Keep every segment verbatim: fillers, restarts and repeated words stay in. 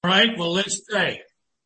All right, well, let's pray.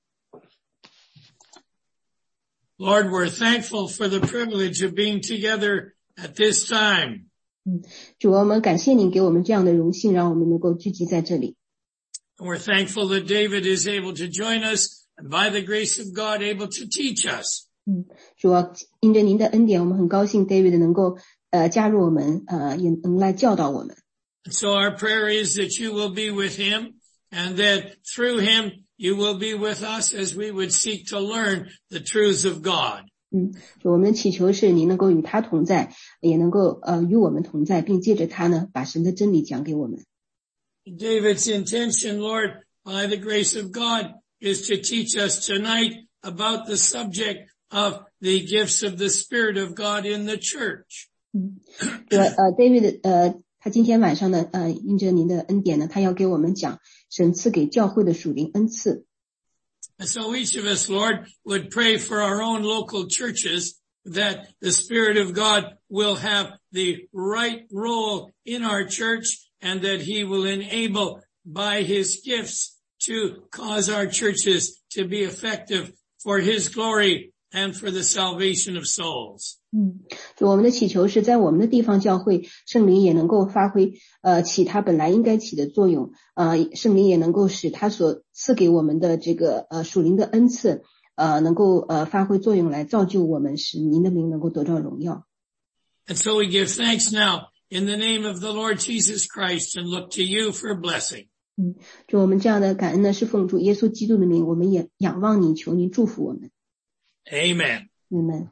Lord, we're thankful for the privilege of being together at this time. 主啊，我们感谢您给我们这样的荣幸，让我们能够聚集在这里。 And we're thankful that David is able to join us and by the grace of God able to teach us. 嗯，主啊，因着您的恩典，我们很高兴 David 能够呃加入我们，呃也能来教导我们。 And so our prayer is that you will be with him and that through him you will be with us as we would seek to learn the truths of God. 嗯，就我们的祈求是您能够与他同在，也能够呃与我们同在，并借着他呢，把神的真理讲给我们。 David's intention, Lord, by the grace of God, is to teach us tonight about the subject of the gifts of the Spirit of God in the church. 嗯，我呃 David 呃他今天晚上呢呃因着您的恩典呢，他要给我们讲神赐给教会的属灵恩赐。 And so each of us, Lord, would pray for our own local churches that the Spirit of God will have the right role in our church and that he will enable by his gifts to cause our churches to be effective for his glory and for the salvation of souls. 嗯，就我们的祈求是在我们的地方教会，圣灵也能够发挥呃起他本来应该起的作用，呃圣灵也能够使他所赐给我们的这个呃属灵的恩赐呃能够呃发挥作用来造就我们，使您的名能够得到荣耀。 And so we give thanks now in the name of the Lord Jesus Christ and look to you for blessing. 嗯，就我们这样的感恩呢，是奉主耶稣基督的名，我们也仰望你，求您祝福我们。 Amen. Amen.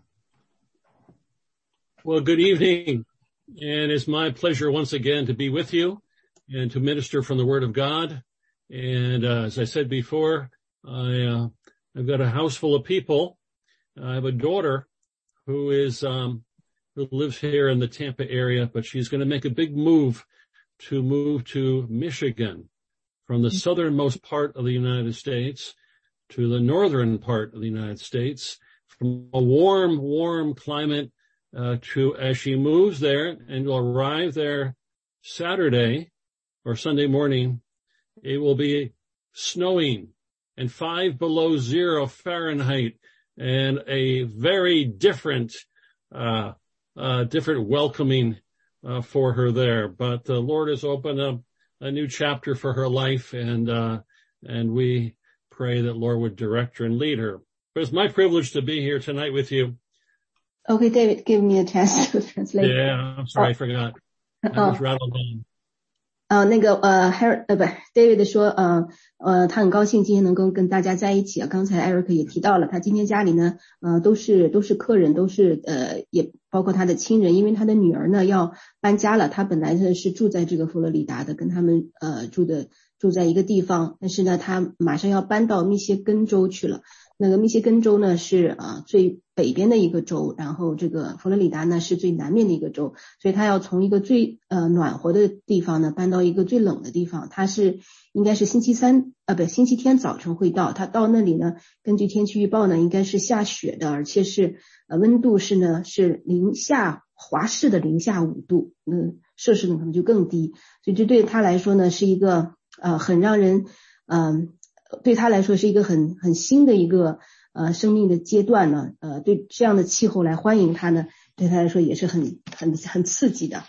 Well, good evening, and it's my pleasure once again to be with you and to minister from the Word of God. And uh, as I said before, I, uh, I've got a house full of people. I have a daughter who is um, who lives here in the Tampa area, but she's going to make a big move to move to Michigan from the southernmost part of the United States to the northern part of the United States, from a warm, warm climate uh, to, as she moves there and will arrive there Saturday or Sunday morning, it will be snowing and five below zero Fahrenheit and a very different, uh, uh, different welcoming uh, for her there. But the Lord has opened up a new chapter for her life, and, uh, and we pray that Lord would direct her and lead her. But it's my privilege to be here tonight with you. Okay, David, give me a chance to translate. Yeah, I'm sorry, oh. I forgot. I was rattled on. 呃，那个呃 ，Harry 呃不 ，David 说呃呃，他很高兴今天能够跟大家在一起啊。刚才 Eric 也提到了，他今天家里呢，呃，都是都是客人，都是呃，也包括他的亲人，因为他的女儿呢要搬家了。他本来呢是住在这个佛罗里达的，跟他们呃住的住在一个地方，但是呢，他马上要搬到密歇根州去了。那个密歇根州呢是啊、呃、最北边的一个州，然后这个佛罗里达呢是最南面的一个州，所以他要从一个最呃暖和的地方呢搬到一个最冷的地方。他是应该是星期三呃不星期天早晨会到，他到那里呢，根据天气预报呢应该是下雪的，而且是呃温度是呢是零下华氏的零下五度，嗯摄氏呢可能就更低，所以这对他来说呢是一个呃很让人嗯。呃对他来说是一个很很新的一个呃生命的阶段呢，呃对这样的气候来欢迎他呢，对他来说也是很很很刺激的。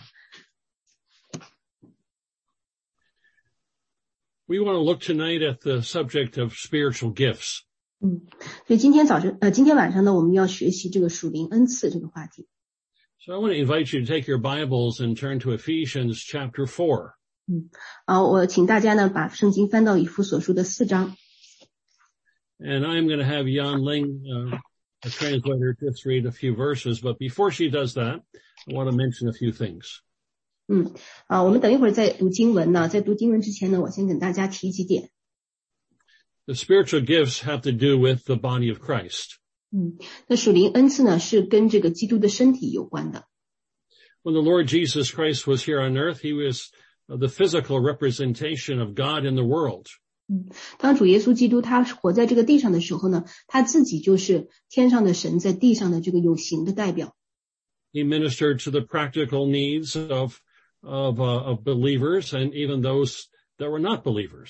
We want to look tonight at the subject of spiritual gifts. 嗯，所以今天早晨呃今天晚上呢，我们要学习这个属灵恩赐这个话题。 So I want to invite you to take your Bibles and turn to Ephesians chapter four. 嗯，啊，我请大家呢把圣经翻到以弗所书的四章。 And I'm going to have Yan Ling, uh, a translator, just read a few verses. But before she does that, I want to mention a few things. 嗯，啊，我们等一会儿再读经文呢，在读经文之前呢，我先跟大家提几点。 The spiritual gifts have to do with the body of Christ. 嗯，那属灵恩赐呢是跟这个基督的身体有关的。 When the Lord Jesus Christ was here on earth, he was the physical representation of God in the world. 嗯，当主耶稣基督他活在这个地上的时候呢，他自己就是天上的神在地上的这个有形的代表。 He ministered to the practical needs of of, uh, of believers and even those that were not believers.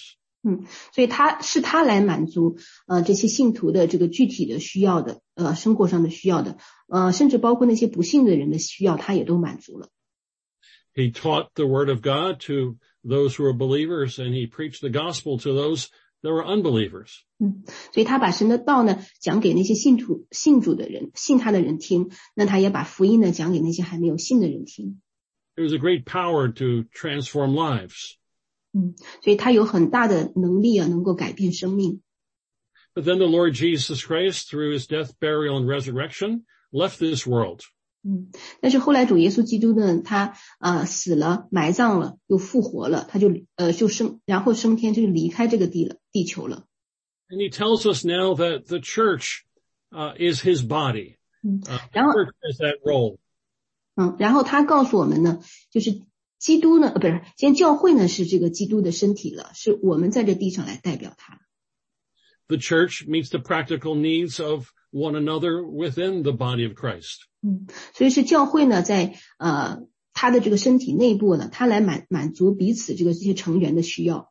嗯，所以他是他来满足呃这些信徒的这个具体的需要的，呃生活上的需要的，呃甚至包括那些不信的人的需要，他也都满足了。 He taught the word of God to those who are believers, and he preached the gospel to those that were unbelievers. 嗯，所以他把神的道呢讲给那些信主信主的人，信他的人听，那他也把福音呢讲给那些还没有信的人听。 It was a great power to transform lives. 嗯，所以他有很大的能力啊，能够改变生命。 But then the Lord Jesus Christ, through his death, burial, and resurrection, left this world. 嗯，但是后来主耶稣基督呢，他呃死了，埋葬了，又复活了，他就呃就升，然后升天，就离开这个地了，地球了。 And he tells us now that the church uh, is his body. 嗯， Uh, 然后 the church has that role. 嗯，然后他告诉我们呢，就是基督呢，呃，不是，现在教会呢是这个基督的身体了，是我们在这地上来代表他。 The church meets the practical needs of one another within the body of Christ. 嗯，所以是教会呢，在呃他的这个身体内部呢，他来满满足彼此这个这些成员的需要。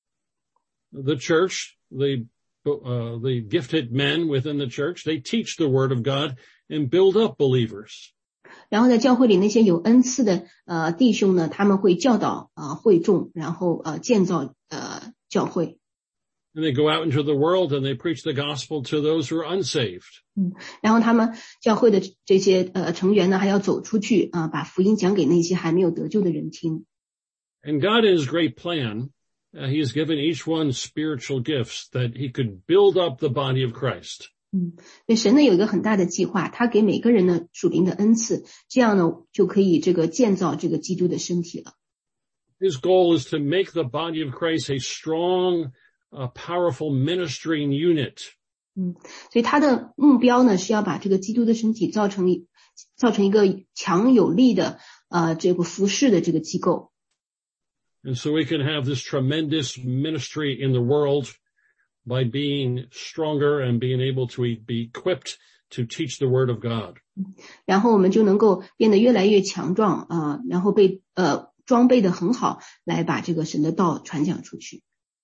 The church, the uh, the gifted men within the church, they teach the word of God and build up believers. 然后在教会里那些有恩赐的呃弟兄呢，他们会教导啊、呃、会众，然后呃建造呃教会。 And they go out into the world and they preach the gospel to those who are unsaved. 嗯，然后他们教会的这些呃成员呢，还要走出去啊、呃，把福音讲给那些还没有得救的人听。 And God in his great plan, uh, he has given each one spiritual gifts that he could build up the body of Christ. 嗯，所以神呢有一个很大的计划，他给每个人呢属灵的恩赐，这样呢就可以这个建造这个基督的身体了。 His goal is to make the body of Christ a strong, uh, powerful ministering unit. 嗯，所以他的目标呢是要把这个基督的身体造成一造成一个强有力的呃这个服侍的这个机构。 And so we can have this tremendous ministry in the world by being stronger and being able to be equipped to teach the word of God. 然后我们就能够变得越来越强壮啊、呃，然后被呃装备的很好，来把这个神的道传讲出去。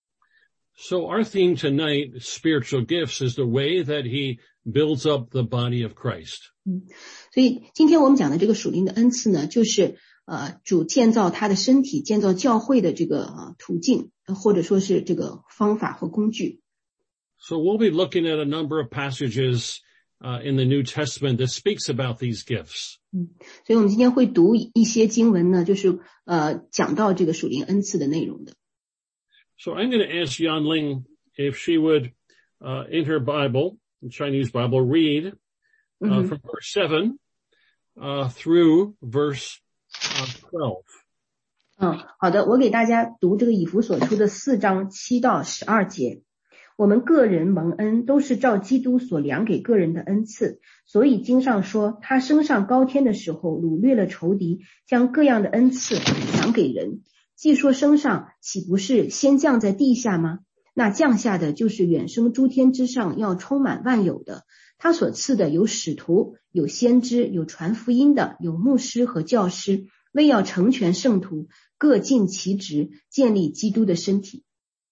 So our theme tonight, spiritual gifts, is the way that he builds up the body of Christ. 嗯，所以今天我们讲的这个属灵的恩赐呢，就是呃主建造他的身体、建造教会的这个、呃、途径，或者说是这个方法或工具。 So we'll be looking at a number of passages uh, in the New Testament that speaks about these gifts. 嗯，所以我们今天会读一些经文呢，就是呃讲到这个属灵恩赐的内容的。 So I'm going to ask Yanling if she would, uh, in her Bible, the Chinese Bible, read uh, mm-hmm. from verse seven uh, through verse uh, twelve. 嗯，好的，我给大家读这个以弗所书的四章七到十二节。我们个人蒙恩都是照基督所量给个人的恩赐，所以经上说，他升上高天的时候，掳掠了仇敌，将各样的恩赐量给人。既说升上，岂不是先降在地下吗？那降下的就是远升诸天之上，要充满万有的。他所赐的有使徒，有先知，有传福音的，有牧师和教师，为要成全圣徒，各尽其职，建立基督的身体。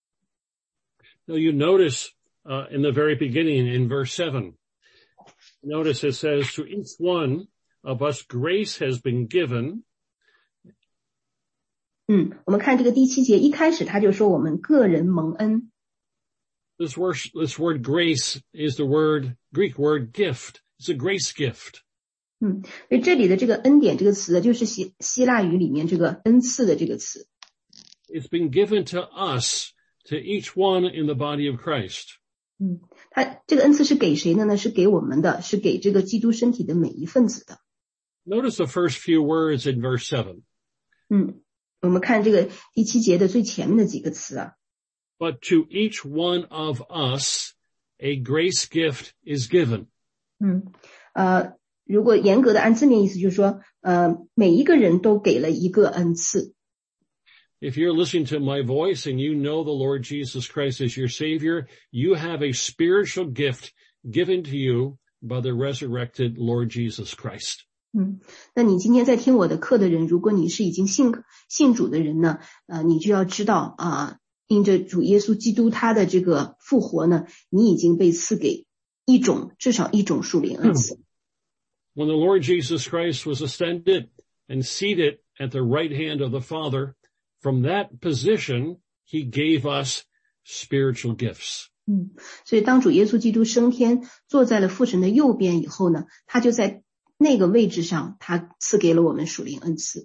Now you notice uh, in the very beginning in verse seven, notice it says, to each one of us grace has been given. 嗯，我们看这个第七节，一开始他就说我们个人蒙恩。 This word, this word grace is the word, Greek word gift. It's a grace gift. 嗯，所以这里的这个恩典这个词，就是希希腊语里面这个恩赐的这个词。 It's been given to us, to each one in the body of Christ. 嗯，他这个恩赐是给谁的呢？是给我们的，是给这个基督身体的每一份子的。 Notice the first few words in verse seven. 嗯，我们看这个第七节的最前面的几个词啊。 But to each one of us, a grace gift is given. 嗯，呃，如果严格的按字面意思，就是说，呃，每一个人都给了一个恩赐。 If you're listening to my voice and you know the Lord Jesus Christ as your Savior, you have a spiritual gift given to you by the resurrected Lord Jesus Christ. 嗯，那你今天在听我的课的人，如果你是已经信信主的人呢，呃，你就要知道啊、呃， 因着主耶稣基督他的这个复活呢，你已经被赐给一种至少一种属灵恩赐。 When the Lord Jesus Christ was ascended and seated at the right hand of the Father, from that position, he gave us spiritual gifts. 嗯，所以当主耶稣基督升天，坐在了父神的右边以后呢，他就在那个位置上，他赐给了我们属灵恩赐。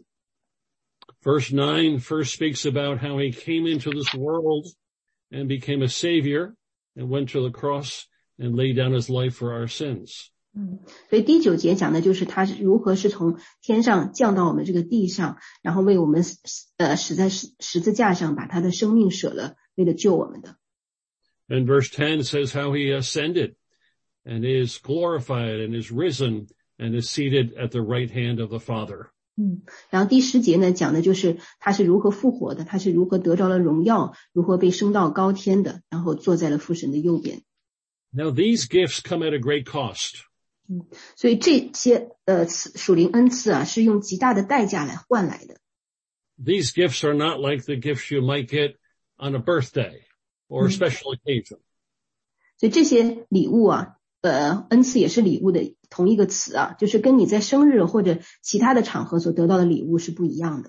Verse nine first speaks about how he came into this world and became a savior and went to the cross and laid down his life for our sins. 嗯，所以第九节讲的就是他如何是从天上降到我们这个地上，然后为我们呃死在十十字架上，把他的生命舍了，为了救我们的。 And verse ten says how he ascended and is glorified and is risen and is seated at the right hand of the Father. 嗯，然后第十节呢讲的就是他是如何复活的，他是如何得着了荣耀，如何被升到高天的，然后坐在了父神的右边。 Now these gifts come at a great cost. 嗯，所以这些呃属灵恩赐啊，是用极大的代价来换来的。 These gifts are not like the gifts you might get on a birthday or a special occasion. 所以这些礼物啊，呃，恩赐也是礼物的同一个词啊，就是跟你在生日或者其他的场合所得到的礼物是不一样的。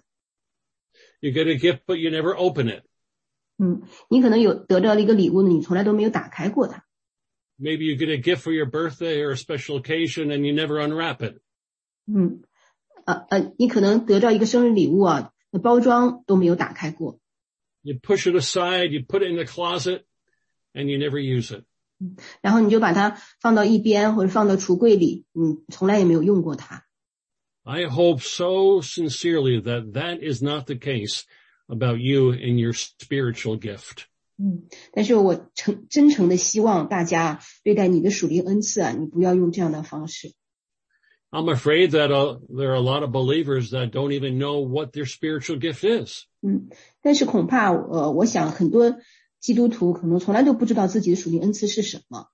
You get a gift, but you never open it. 嗯，你可能有得到了一个礼物呢，你从来都没有打开过它。 Maybe you get a gift for your birthday or a special occasion and you never unwrap it. 嗯，呃呃，你可能得到一个生日礼物啊，那包装都没有打开过。 You push it aside, you put it in the closet, and you never use it. 然后你就把它放到一边或者放到橱柜里，嗯，从来也没有用过它。 I hope so sincerely that that is not the case about you and your spiritual gift. 嗯，但是我诚真诚的希望大家对待你的属灵恩赐啊，你不要用这样的方式。 I'm afraid that uh, there are a lot of believers that don't even know what their spiritual gift is. 嗯，但是恐怕呃，我想很多基督徒可能从来都不知道自己的属灵恩赐是什么。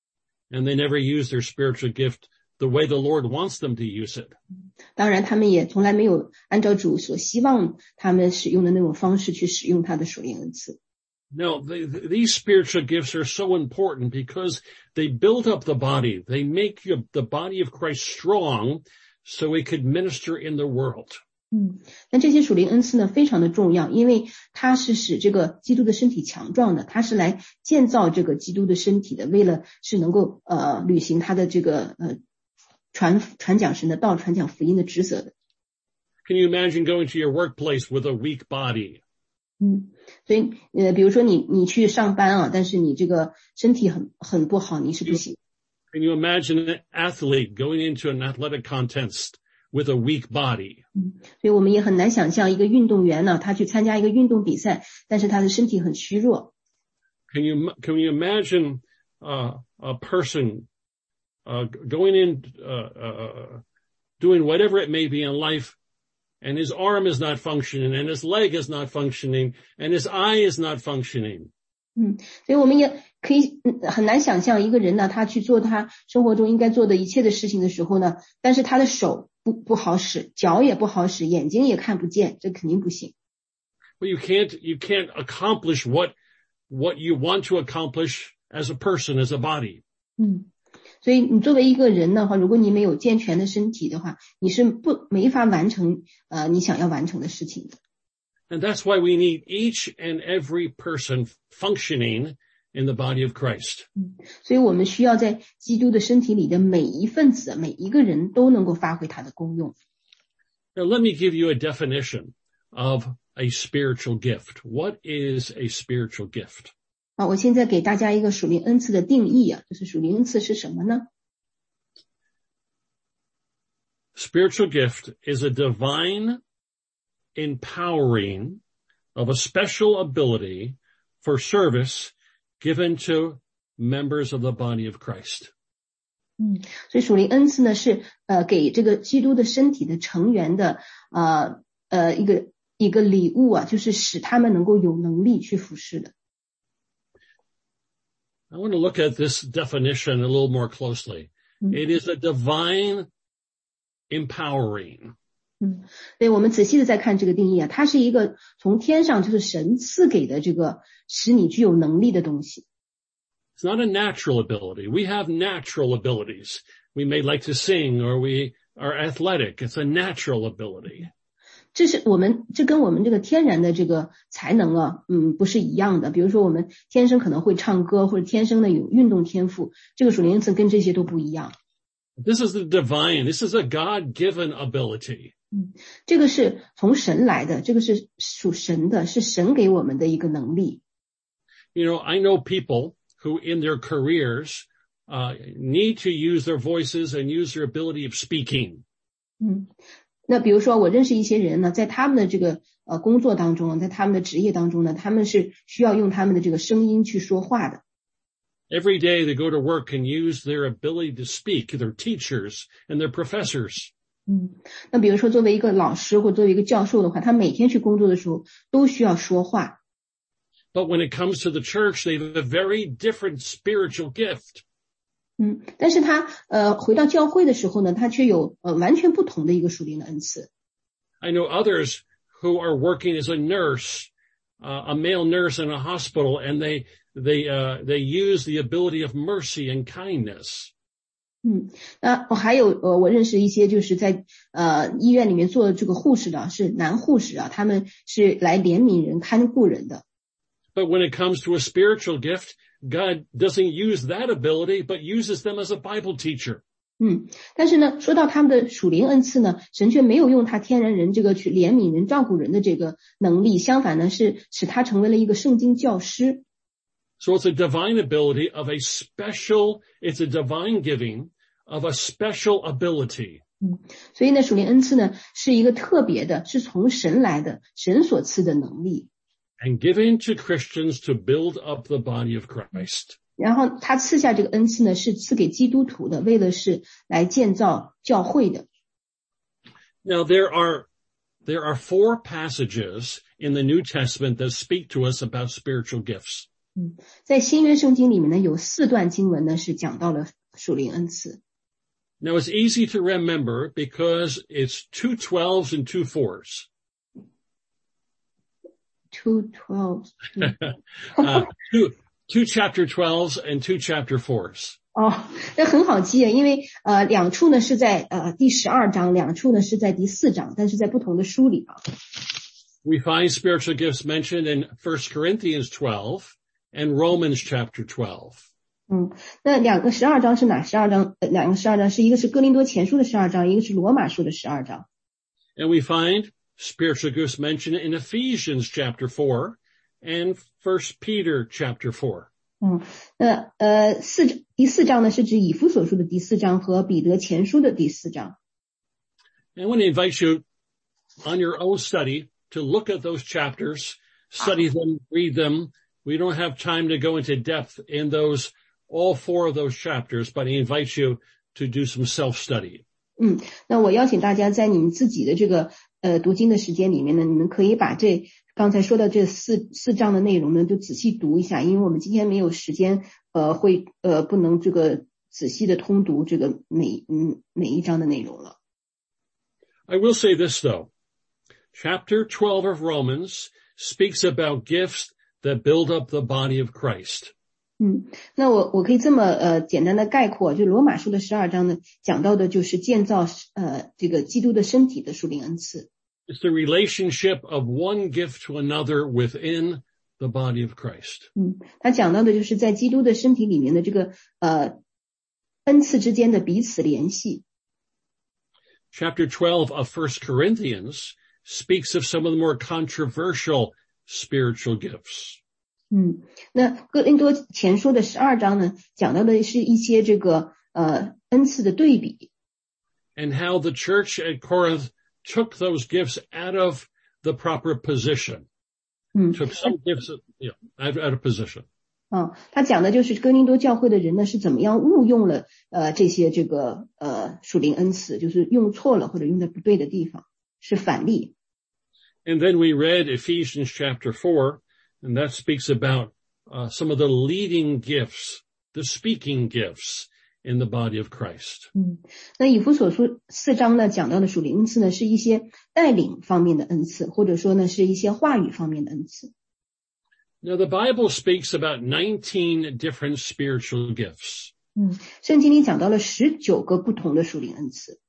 And they never use their spiritual gift the way the Lord wants them to use it. 当然，他们也从来没有按照主所希望他们使用的那种方式去使用他的属灵恩赐。 No, they, these spiritual gifts are so important because they build up the body. They make you, the body of Christ strong so it could minister in the world. 嗯，那这些属灵恩赐呢，非常的重要，因为它是使这个基督的身体强壮的，它是来建造这个基督的身体的，为了是能够呃履行他的这个呃传传讲神的道、传讲福音的职责的。 Can you imagine going to your workplace with a weak body? 嗯，所以呃，比如说你你去上班啊，但是你这个身体很很不好，你是不行。 Can you imagine an athlete going into an athletic contest with a weak body? 嗯，所以我们也很难想象一个运动员呢，他去参加一个运动比赛，但是他的身体很虚弱。 Can you can you imagine uh, a person uh, going in uh, uh, doing whatever it may be in life? And his arm is not functioning, and his leg is not functioning, and his eye is not functioning. 嗯，所以我们也可以很难想象一个人呢，他去做他生活中应该做的一切的事情的时候呢，但是他的手不不好使，脚也不好使，眼睛也看不见，这肯定不行。 Well, you can't you can't accomplish what what you want to accomplish as a person, as a body. 嗯。所以你作为一个人的话，如果你没有健全的身体的话，你是不没法完成呃你想要完成的事情的。 And that's why we need each and every person functioning in the body of Christ. 嗯，所以我们需要在基督的身体里的每一份子，每一个人都能够发挥它的功用。 Now let me give you a definition of a spiritual gift. What is a spiritual gift? 啊，我现在给大家一个属灵恩赐的定义啊，就是属灵恩赐是什么呢？ Spiritual gift is a divine empowering of a special ability for service given to members of the body of Christ. 嗯，所以属灵恩赐呢是呃给这个基督的身体的成员的呃呃一个一个礼物啊，就是使他们能够有能力去服侍的。 I want to look at this definition a little more closely. Mm-hmm. It is a divine empowering. 嗯，对，我们仔细的再看这个定义啊，它是一个从天上就是神赐给的这个使你具有能力的东西。 It's not a natural ability. We have natural abilities. We may like to sing or we are athletic. It's a natural ability. 这是我们这跟我们这个天然的这个才能啊，嗯，不是一样的。比如说我们天生可能会唱歌，或者天生的有运动天赋，这个属灵恩赐跟这些都不一样。 This is the divine. This is a God-given ability. 嗯，这个是从神来的，这个是属神的，是神给我们的一个能力。 You know, I know people who in their careers uh, need to use their voices and use their ability of speaking. 嗯，那比如说我认识一些人呢，在他们的这个呃工作当中，在他们的职业当中呢，他们是需要用他们的这个声音去说话的。 Every day they go to work and use their ability to speak, their teachers and their professors. 嗯，那比如说作为一个老师或作为一个教授的话，他每天去工作的时候都需要说话。 But when it comes to the church, they have a very different spiritual gift. 嗯，但是他呃回到教会的时候呢，他却有呃完全不同的一个属灵的恩赐。 I know others who are working as a nurse, uh, a male nurse in a hospital, and they they uh they use the ability of mercy and kindness. 嗯，那我还有呃我认识一些就是在呃医院里面做这个护士的，是男护士啊，他们是来怜悯人、看顾人的。 But when it comes to a spiritual gift, God doesn't use that ability, but uses them as a Bible teacher. 嗯，但是呢，说到他们的属灵恩赐呢，神却没有用他天然人这个去怜悯人、照顾人的这个能力，相反呢，是使他成为了一个圣经教师。 So it's a divine ability of a special, it's a divine giving of a special ability. 嗯，所以呢，属灵恩赐呢，是一个特别的，是从神来的，神所赐的能力。 And given to Christians to build up the body of Christ. 然后他赐下这个恩赐呢，是赐给基督徒的，为了是来建造教会的。 Now there are, there are four passages in the New Testament that speak to us about spiritual gifts. 嗯，在新约圣经里面呢，有四段经文呢是讲到了属灵恩赐。 Now it's easy to remember because it's two twelves and two fours. Two twelves. uh, two, two chapter twelves and two chapter fours. 哦，那很好记啊，因为呃两处呢是在呃第十二章，两处呢是在第四章，但是在不同的书里啊。 We find spiritual gifts mentioned in First Corinthians twelve and Romans chapter twelve. 嗯，那两个十二章是哪十二章？呃，两个十二章是一个是哥林多前书的十二章，一个是罗马书的十二章。 And we find spiritual gifts mentioned in Ephesians chapter four and First Peter chapter four. 嗯，那呃四第四章呢是指以弗所书的第四章和彼得前书的第四章。 And I want to invite you on your own study to look at those chapters, study them, read them. We don't have time to go into depth in those, all four of those chapters, but I invite you to do some self-study. 嗯，那我邀请大家在你们自己的这个呃读经的时间里面呢，你们可以把这刚才说的这四四章的内容呢，就仔细读一下，因为我们今天没有时间，呃，会呃不能这个仔细的通读这个每嗯每一章的内容了。 I will say this though, chapter twelve of Romans speaks about gifts that build up the body of Christ. 嗯，那我我可以这么呃简单的概括，就罗马书的十二章呢，讲到的就是建造呃这个基督的身体的属灵恩赐。 It's the relationship of one gift to another within the body of Christ. 嗯，他讲到的就是在基督的身体里面的这个呃恩赐之间的彼此联系。 Chapter twelve of First Corinthians speaks of some of the more controversial spiritual gifts. 嗯，那哥林多前书的十二章呢，讲到的是一些这个呃恩赐的对比。 And how the church at Corinth took those gifts out of the proper position. 嗯 Took some gifts you know, out, out of position. 啊，他讲的就是哥林多教会的人呢是怎么样误用了呃这些这个呃属灵恩赐，就是用错了或者用在不对的地方，是反例。 And then we read Ephesians chapter four, and that speaks about uh, some of the leading gifts, the speaking gifts, in the body of Christ. 嗯，那以弗所书四章呢讲到的属灵恩赐呢，是一些带领方面的恩赐，或者说呢是一些话语方面的恩赐。 Now the Bible speaks about nineteen different spiritual gifts. 嗯，圣经里讲到了十九个不同的属灵恩赐。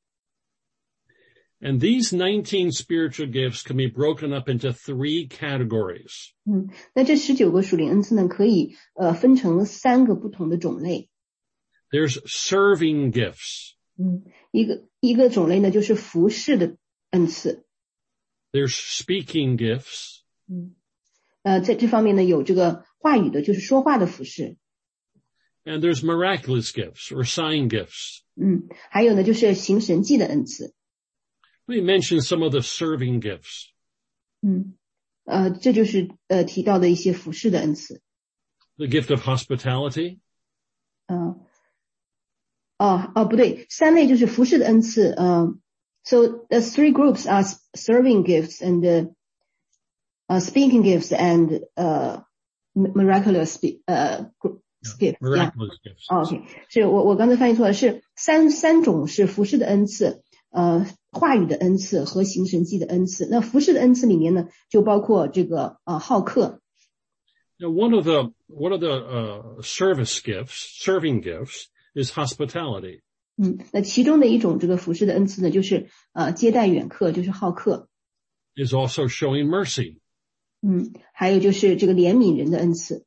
And these nineteen spiritual gifts can be broken up into three categories. 嗯，那这十九个属灵恩赐呢，可以呃分成三个不同的种类。 There's serving gifts. 嗯，一个一个种类呢就是服侍的恩赐。 There's speaking gifts. 嗯，呃，在这方面呢有这个话语的，就是说话的服侍。 And there's miraculous gifts or sign gifts. 嗯，还有呢就是行神迹的恩赐。 Let me mention some of the serving gifts. 嗯，呃，这就是呃提到的一些服侍的恩赐。 The gift of hospitality. 嗯、呃，哦哦不对，三类就是服侍的恩赐。呃 ，so the three groups are serving gifts and uh, uh, speaking gifts and uh, miraculous uh gifts. Miraculous gifts. OK， 是我我刚才翻译错了，是三三种是服侍的恩赐。呃，话语的恩赐和行神迹的恩赐。那服侍的恩赐里面呢，就包括这个呃好客。 Now, one of the one of the uh, service gifts, serving gifts, is hospitality. 嗯，那其中的一种这个服侍的恩赐呢，就是呃接待远客，就是好客。 Is also showing mercy. 嗯，还有就是这个怜悯人的恩赐。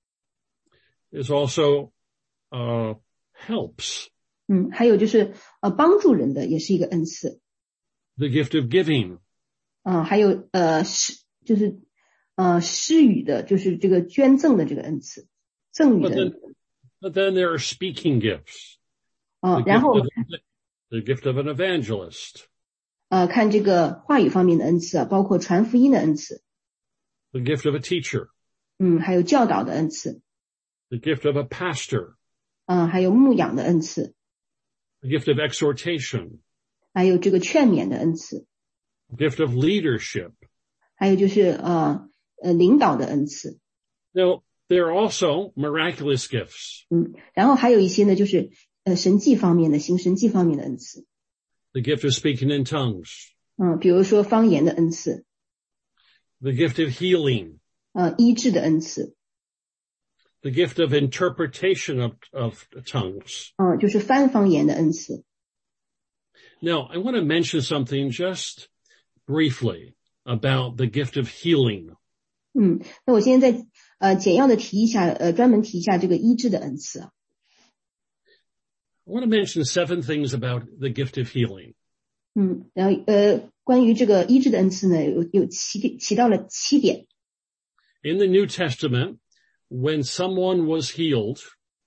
Is also uh, helps. 嗯，还有就是呃帮助人的也是一个恩赐。 The gift of giving. 嗯、呃，还有呃施就是呃施予的，就是这个捐赠的这个恩赐，赠予的。 But then, but then there are speaking gifts. 啊、呃， The 然后 gift of, the gift of an evangelist. 呃看这个话语方面的恩赐啊，包括传福音的恩赐。 The gift of a teacher. 嗯，还有教导的恩赐。 The gift of a pastor. 嗯、呃，还有牧养的恩赐。 The gift of exhortation. 还有这个劝勉的恩赐。 The gift of leadership. 还有就是呃呃领导的恩赐。 Now, there are also miraculous gifts. 嗯，然后还有一些呢，就是呃神迹方面的，行神迹方面的恩赐。 The gift of speaking in tongues. 嗯，比如说方言的恩赐。 The gift of healing. 呃，医治的恩赐。 The gift of interpretation of, of tongues. 嗯，就是翻方言的恩赐。 Now, I want to mention something just briefly about the gift of healing. 嗯，那我现在再呃简要的提一下，呃专门提一下这个医治的恩赐。 I want to mention seven things about the gift of healing. 嗯，然后呃关于这个医治的恩赐呢，有有七提到了七点。 In the New Testament, when someone was healed,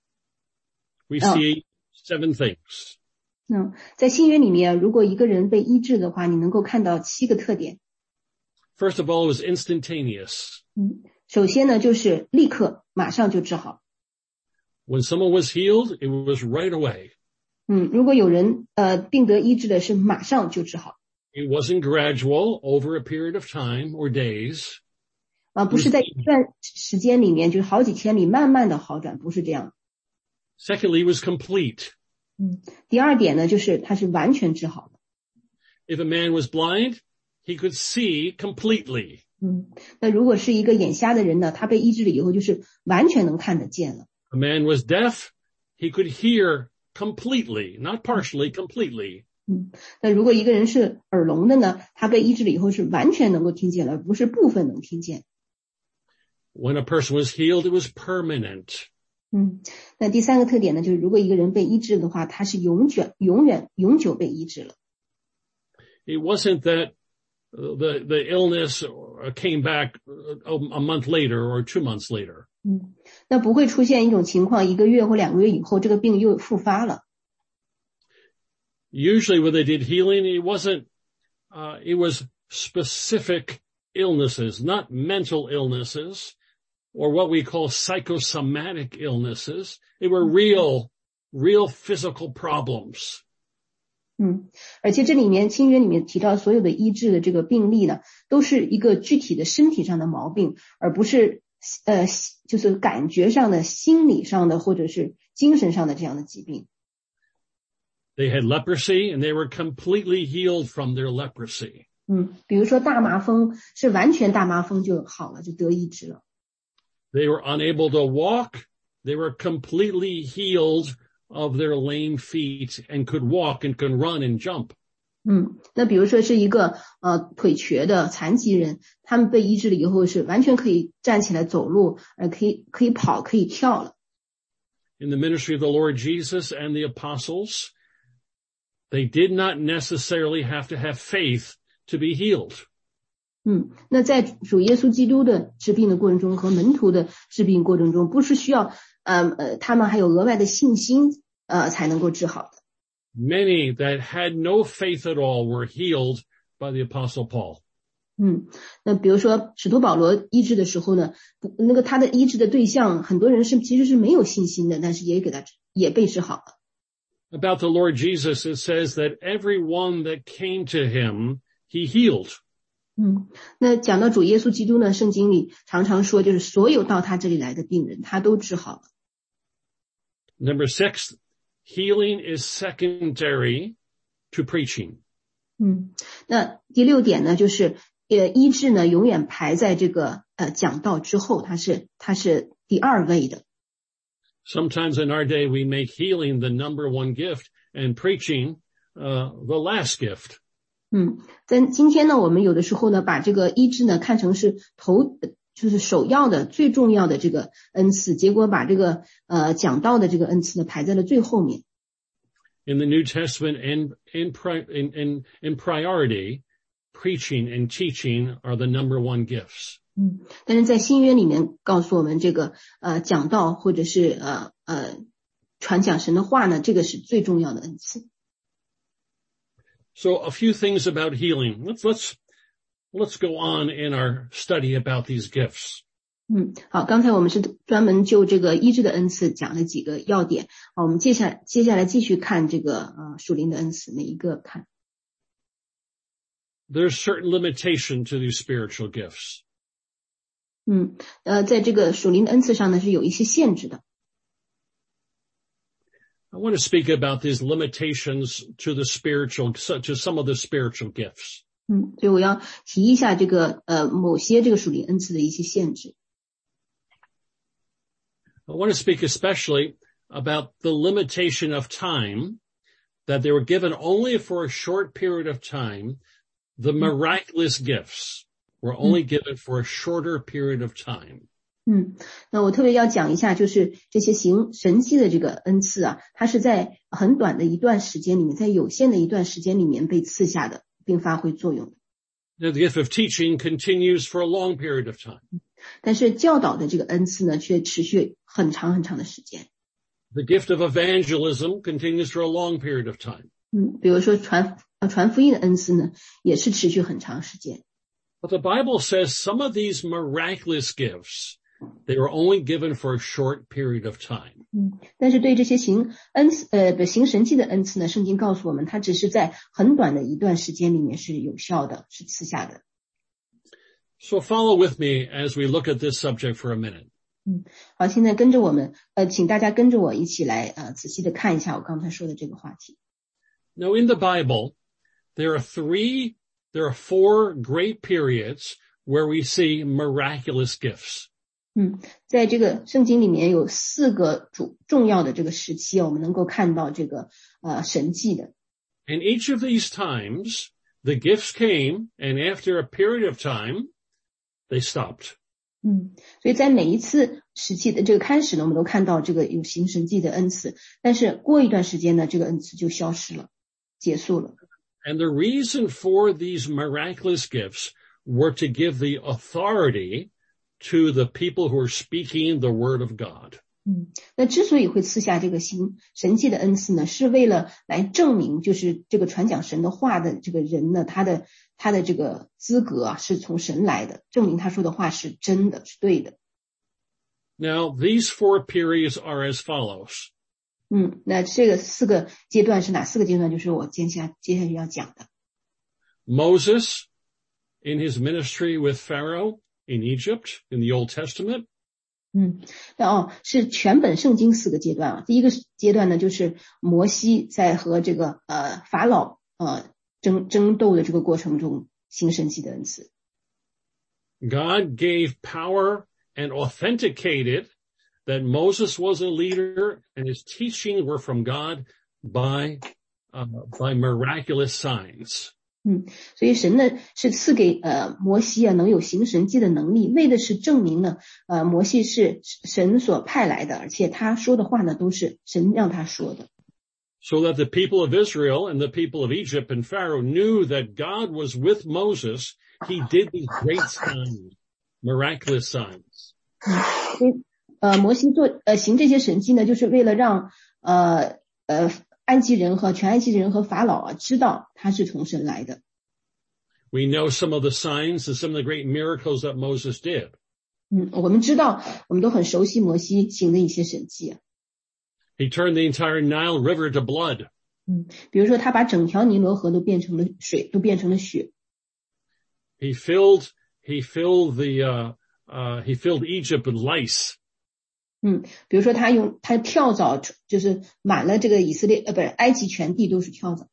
we see seven things. 嗯，在新约里面，如果一个人被医治的话，你能够看到七个特点。 First of all, it was instantaneous. 嗯，首先呢，就是立刻马上就治好。 When someone was healed, it was right away. 嗯，如果有人呃病得医治的是马上就治好。 It wasn't gradual over a period of time or days. 啊，不是在一段时间里面，就是好几天里慢慢的好转，不是这样。 Secondly, it was complete. 嗯，第二点呢，就是它是完全治好的。 If a man was blind, he could see completely. 嗯，那如果是一个眼瞎的人呢，他被医治了以后，就是完全能看得见了。 A man was deaf, he could hear completely, not partially, completely. 嗯，那如果一个人是耳聋的呢，他被医治了以后是完全能够听见了，而不是部分能听见。 When a person was healed, it was permanent. 嗯，那第三个特点呢，就是如果一个人被医治的话，他是永久、永远、永久被医治了。 It wasn't that the the illness came back a month later or two months later. 嗯，那不会出现一种情况，一个月或两个月以后，这个病又复发了。 Usually when they did healing, it wasn't, uh, it was specific illnesses, not mental illnesses or what we call psychosomatic illnesses. They were real, real physical problems. 嗯，而且这里面新约里面提到所有的医治的这个病例呢，都是一个具体的身体上的毛病，而不是呃就是感觉上的、心理上的或者是精神上的这样的疾病。 They had leprosy and they were completely healed from their leprosy. 嗯，比如说大麻风是完全大麻风就好了，就得医治了。 They were unable to walk. They were completely healed of their lame feet and could walk and could run and jump. 嗯，那比如说是一个呃腿瘸的残疾人，他们被医治了以后是完全可以站起来走路，呃，可以可以跑，可以跳了。 In the ministry of the Lord Jesus and the apostles, they did not necessarily have to have faith to be healed. 嗯，那在主耶稣基督的治病的过程中和门徒的治病过程中，不是需要呃呃他们还有额外的信心呃才能够治好的。 Many that had no faith at all were healed by the Apostle Paul. 嗯，那比如说使徒保罗医治的时候呢，那个他的医治的对象，很多人是其实是没有信心的，但是也给他也被治好了。 About the Lord Jesus, it says that everyone that came to him, he healed. 嗯，那讲到主耶稣基督呢，圣经里常常说，就是所有到他这里来的病人，他都治好了。 Number six, healing is secondary to preaching. 嗯，那第六点呢，就是呃，医治呢永远排在这个呃讲道之后，它是它是第二位的。 Sometimes in our day we make healing the number one gift and preaching uh, the last gift. 嗯，在今天呢，我们有的时候呢，把这个医治呢看成是头，就是首要的、最重要的这个恩赐，结果把这个呃讲道的这个恩赐呢排在了最后面。 In the New Testament and in, in, in, in priority, preaching and teaching are the number one gifts. 嗯，但是在新约里面告诉我们，这个呃讲道或者是呃呃传讲神的话呢，这个是最重要的恩赐。 So a few things about healing. Let's let's let's go on in our study about these gifts. 嗯，好，刚才我们是专门就这个医治的恩赐讲了几个要点。好，我们接下接下来继续看这个呃属灵的恩赐，哪一个看？ There's certain limitation to these spiritual gifts. 嗯，呃，在这个属灵的恩赐上呢是有一些限制的。 I want to speak about these limitations to the spiritual, to some of the spiritual gifts. 嗯，所以我要提一下这个呃某些这个属灵恩赐的一些限制。 I want to speak especially about the limitation of time, that they were given only for a short period of time. The miraculous gifts were only given for a shorter period of time. 嗯，那我特别要讲一下，就是这些行神迹的这个恩赐啊，它是在很短的一段时间里面，在有限的一段时间里面被赐下的，并发挥作用的。 Now, the gift of teaching continues for a long period of time. 但是教导的这个恩赐呢，却持续很长很长的时间。 The gift of evangelism continues for a long period of time. 嗯，比如说传呃传福音的恩赐呢，也是持续很长时间。 But the Bible says some of these miraculous gifts, they were only given for a short period of time. 嗯，但是对这些行恩赐呃不行神迹的恩赐呢，圣经告诉我们，它只是在很短的一段时间里面是有效的，是赐下的。 So follow with me as we look at this subject for a minute. 嗯，好，现在跟着我们，呃，请大家跟着我一起来，呃，仔细的看一下我刚才说的这个话题。 Now, in the Bible, there are three, there are four great periods where we see miraculous gifts. 嗯，在这个圣经里面有四个主重要的这个时期，我们能够看到这个呃神迹的。 And each of these times, the gifts came, and after a period of time, they stopped. 嗯，所以在每一次时期的这个开始呢，我们都看到这个有行神迹的恩赐，但是过一段时间呢，这个恩赐就消失了，结束了。 And the reason for these miraculous gifts were to give the authority to the people who are speaking the word of God. 嗯，那之所以会赐下这个行神迹的恩赐呢，是为了来证明，就是这个传讲神的话的这个人呢，他的他的这个资格啊，是从神来的，证明他说的话是真的，是对的。 Now, these four periods are as follows. 嗯，那这个四个阶段是哪四个阶段？就是我接下接下去要讲的。 Moses, in his ministry with Pharaoh in Egypt, in the Old Testament. 嗯，那哦，是全本圣经四个阶段啊。第一个阶段呢，就是摩西在和这个呃法老呃争争斗的这个过程中行神迹的恩赐。 God gave power and authenticated that Moses was a leader and his teaching were from God by, uh, by miraculous signs. 嗯，所以神呢是赐给呃摩西啊能有行神迹的能力，为的是证明呢呃摩西是神所派来的，而且他说的话呢都是神让他说的。 So that the people of Israel and the people of Egypt and Pharaoh knew that God was with Moses, he did these great signs, miraculous signs. 嗯，所以呃摩西做呃行这些神迹呢，就是为了让呃呃。埃及人和全埃及人和法老啊，知道他是从神来的。 We know some of the signs and some of the great miracles that Moses did. 嗯，我们知道，我们都很熟悉摩西行的一些神迹啊。 He turned the entire Nile River to blood. 嗯，比如说他把整条尼罗河都变成了水，都变成了血。 He filled, he filled the, uh, uh, he filled Egypt with lice. 嗯，比如说他用他跳蚤，就是满了这个以色列呃，不是埃及全地都是跳蚤。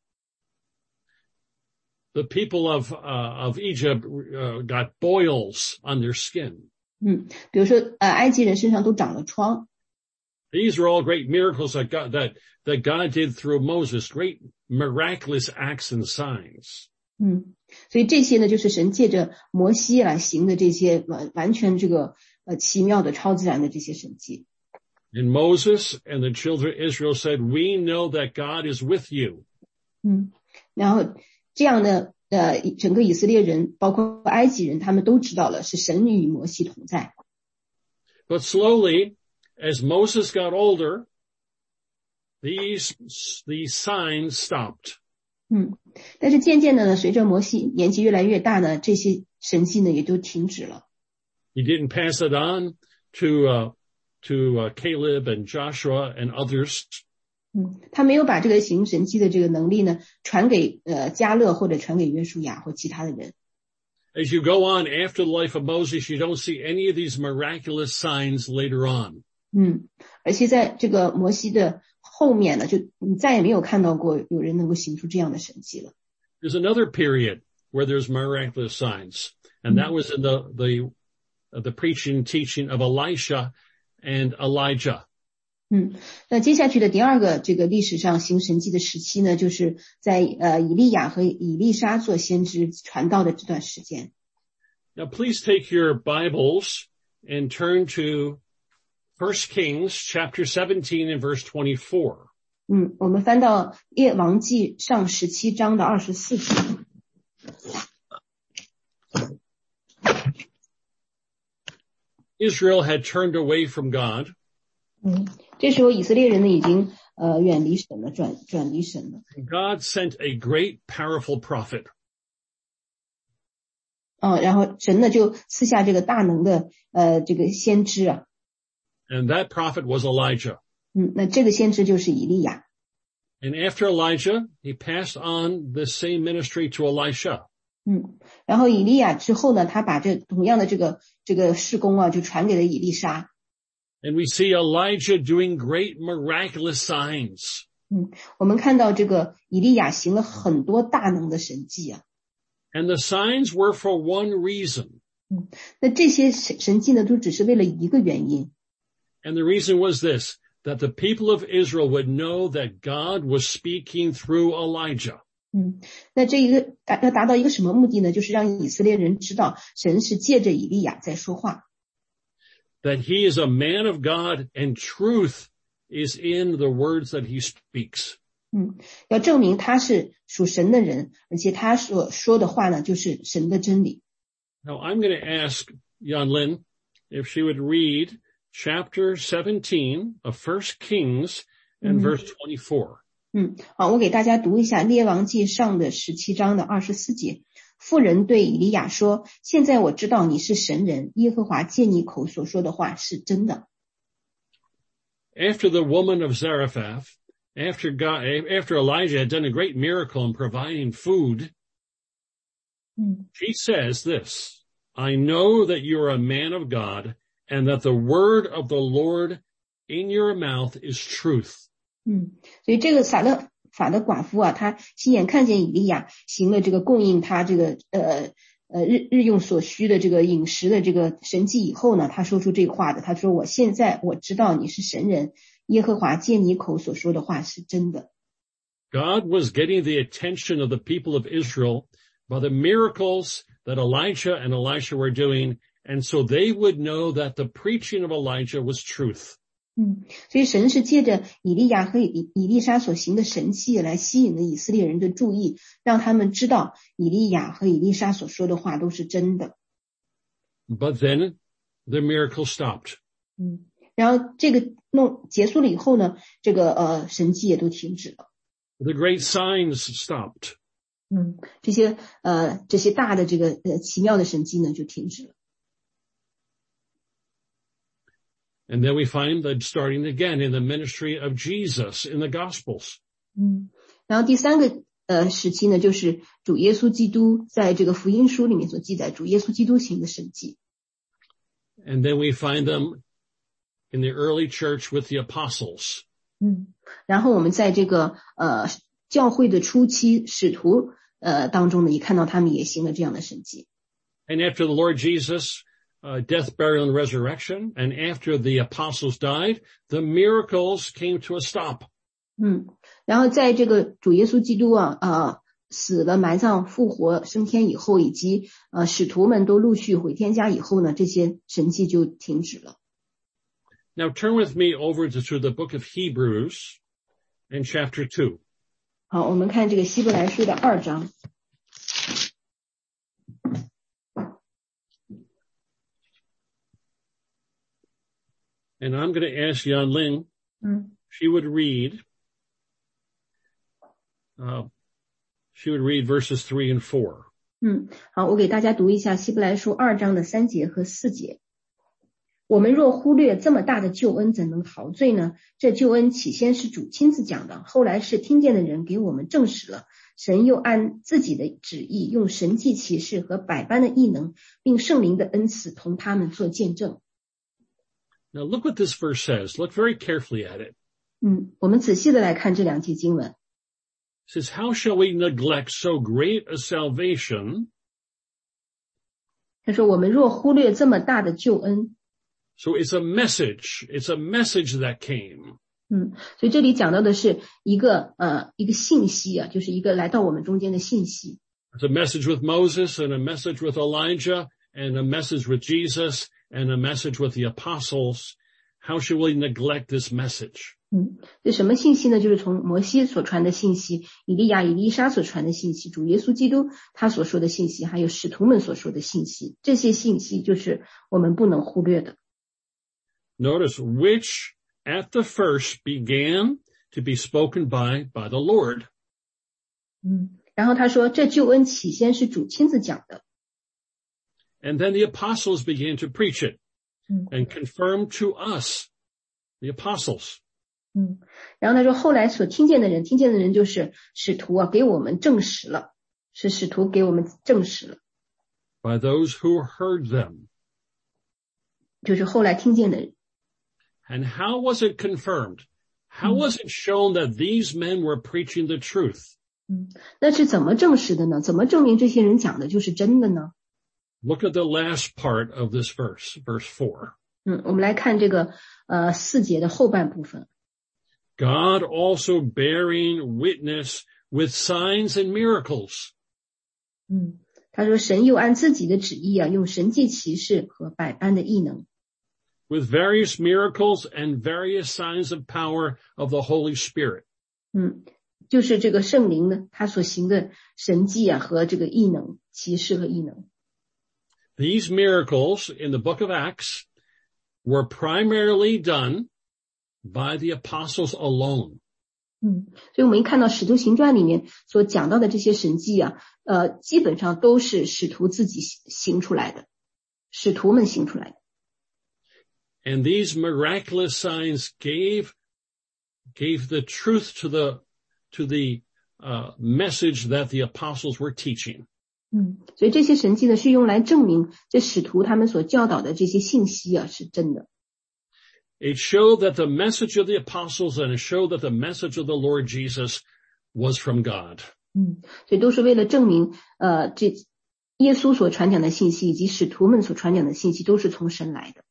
The people of uh, of Egypt uh, got boils on their skin. 嗯，比如说呃，埃及人身上都长了疮。 These are all great miracles that God that that God did through Moses, great miraculous acts and signs. 嗯，所以这些呢，就是神借着摩西来行的这些完完全这个。呃，奇妙的、超自然的这些神迹。 And Moses and the children of Israel said, "We know that God is with you." 嗯，然后这样呢，呃，整个以色列人，包括埃及人，他们都知道了是神与摩西同在。 But slowly, as Moses got older, these these signs stopped. 嗯，但是渐渐的呢，随着摩西年纪越来越大呢，这些神迹呢也都停止了。 He didn't pass it on to, uh, to, uh, Caleb and Joshua and others. 嗯，他没有把这个行神迹的这个能力呢传给呃迦勒或者传给约书亚或其他的人。 As you go on after the life of Moses, you don't see any of these miraculous signs later on. 嗯，而且在这个摩西的后面呢，就你再也没有看到过有人能够行出这样的神迹了。 There's another period where there's miraculous signs, and that was in the, the, the preaching and teaching of Elisha and Elijah. 嗯，那接下去的第二个这个历史上行神迹的时期呢，就是在呃以利亚和以利沙做先知传道的这段时间。 Now please take your Bibles and turn to First Kings chapter seventeen and verse twenty-four. 嗯，我们翻到列王记上十七章的二十四节。 Israel had turned away from God. 嗯，这时候以色列人呢已经呃远离神了，转转离神了。 God sent a great powerful prophet. 哦，然后神呢就赐下这个大能的呃这个先知啊。 And that prophet was Elijah. 嗯，那这个先知就是以利亚。 And after Elijah, he passed on the same ministry to Elisha. 嗯，然后以利亚之后呢，他把这同样的这个这个事工啊，就传给了以利沙。 And we see Elijah doing great miraculous signs. 嗯，我们看到这个以利亚行了很多大能的神迹啊。 And the signs were for one reason. 嗯，那这些神神迹呢，都只是为了一个原因。 And the reason was this, that the people of Israel would know that God was speaking through Elijah. 嗯，那这一个达要达到一个什么目的呢？就是让以色列人知道神是借着以利亚在说话。 That he is a man of God and truth is in the words that he speaks. 嗯，要证明他是属神的人，而且他所说的话呢，就是神的真理。 Now I'm going to ask Yanlin if she would read chapter seventeen of First Kings and verse twenty-four. 嗯，好，我给大家读一下列王记上的十七章的二十四节。妇人对以利亚说：“现在我知道你是神人，耶和华借你口所说的话是真的。” After the woman of Zarephath, after God, after Elijah had done a great miracle in providing food, 嗯 she says this, I know that you are a man of God and that the word of the Lord in your mouth is truth. 嗯，所以这个撒勒法的寡妇啊，她亲眼看见以利亚行了这个供应她这个呃呃日日用所需的这个饮食的这个神迹以后呢，她说出这话的，她说我现在我知道你是神人，耶和华借你口所说的话是真的。 God was getting the attention of the people of Israel by the miracles that Elijah and Elisha were doing, and so they would know that the preaching of Elijah was truth. 嗯，所以神是借着以利亚和以以利沙所行的神迹来吸引了以色列人的注意，让他们知道以利亚和以利沙所说的话都是真的。 But then the miracle stopped. 嗯，然后这个弄结束了以后呢，这个呃神迹也都停止了。 The great signs stopped. 嗯，这些呃这些大的这个呃奇妙的神迹呢就停止了。 And then we find that starting again in the ministry of Jesus in the Gospels. 嗯，然后第三个呃时期呢，就是主耶稣基督在这个福音书里面所记载主耶稣基督行的神迹。 And then we find them in the early church with the apostles. 嗯，然后我们在这个呃教会的初期使徒呃当中呢，也看到他们也行了这样的神迹。 And after the Lord Jesus' uh, death, burial, and resurrection, and after the apostles died, the miracles came to a stop. 嗯，然后在这个主耶稣基督啊呃死了埋葬复活升天以后，以及呃使徒们都陆续回天家以后呢，这些神迹就停止了。 Now turn with me over to, to the book of Hebrews in chapter two. 好，我们看这个希伯来书的二章。 And I'm going to ask Yan Ling, 嗯 she would read, uh, she would read verses three and four. 嗯，好，我给大家读一下希伯来书二章的三节和四节。我们若忽略这么大的救恩，怎能陶醉呢？这救恩起先是主亲自讲的，后来是听见的人给我们证实了。神又按自己的旨意，用神迹奇事和百般的异能，并圣灵的恩赐同他们做见证。 Now look what this verse says. Look very carefully at it. 嗯，我们仔细的来看这两节经文。 It says, how shall we neglect so great a salvation? 他说，我们若忽略这么大的救恩。 So it's a message. It's a message that came. 嗯，所以这里讲到的是一个呃一个信息啊，就是一个来到我们中间的信息。 It's a message with Moses and a message with Elijah and a message with Jesus and a message with the apostles. How should we neglect this message? 嗯，这什么信息呢？就是从摩西所传的信息，以利亚、以利沙所传的信息，主耶稣基督他所说的信息，还有使徒们所说的信息，这些信息就是我们不能忽略的。 Notice which at the first began to be spoken by, by the Lord. 嗯，然后他说，这救恩起先是主亲自讲的。 And then the apostles began to preach it and confirm to us, the apostles. 嗯，然后他说，后来所听见的人，听见的人就是使徒啊，给我们证实了，是使徒给我们证实了。 By those who heard them. 就是后来听见的人。 And how was it confirmed? How was it shown that these men were preaching the truth? 嗯，那是怎么证实的呢？怎么证明这些人讲的就是真的呢？ Look at the last part of this verse, verse four. 嗯，我们来看这个呃四节的后半部分。 God also bearing witness with signs and miracles. 嗯，他说神又按自己的旨意啊，用神迹奇事和百般的异能。 With various miracles and various signs of power of the Holy Spirit. 嗯，就是这个圣灵呢，他所行的神迹啊和这个异能、奇事和异能。 These miracles in the book of Acts were primarily done by the apostles alone. 嗯，所以我们一看到《使徒行传》里面所讲到的这些神迹啊，呃，基本上都是使徒自己行出来的，使徒们行出来的。 And these miraculous signs gave, gave the truth to the, to the, uh, message that the apostles were teaching. 嗯，所以这些神迹呢是用来证明这使徒他们所教导的这些信息啊是真的。 It showed that the message of the apostles and it showed that the message of the Lord Jesus was from God. 嗯，所以都是为了证明呃这耶稣所传讲的信息以及使徒们所传讲的信息都是从神来的。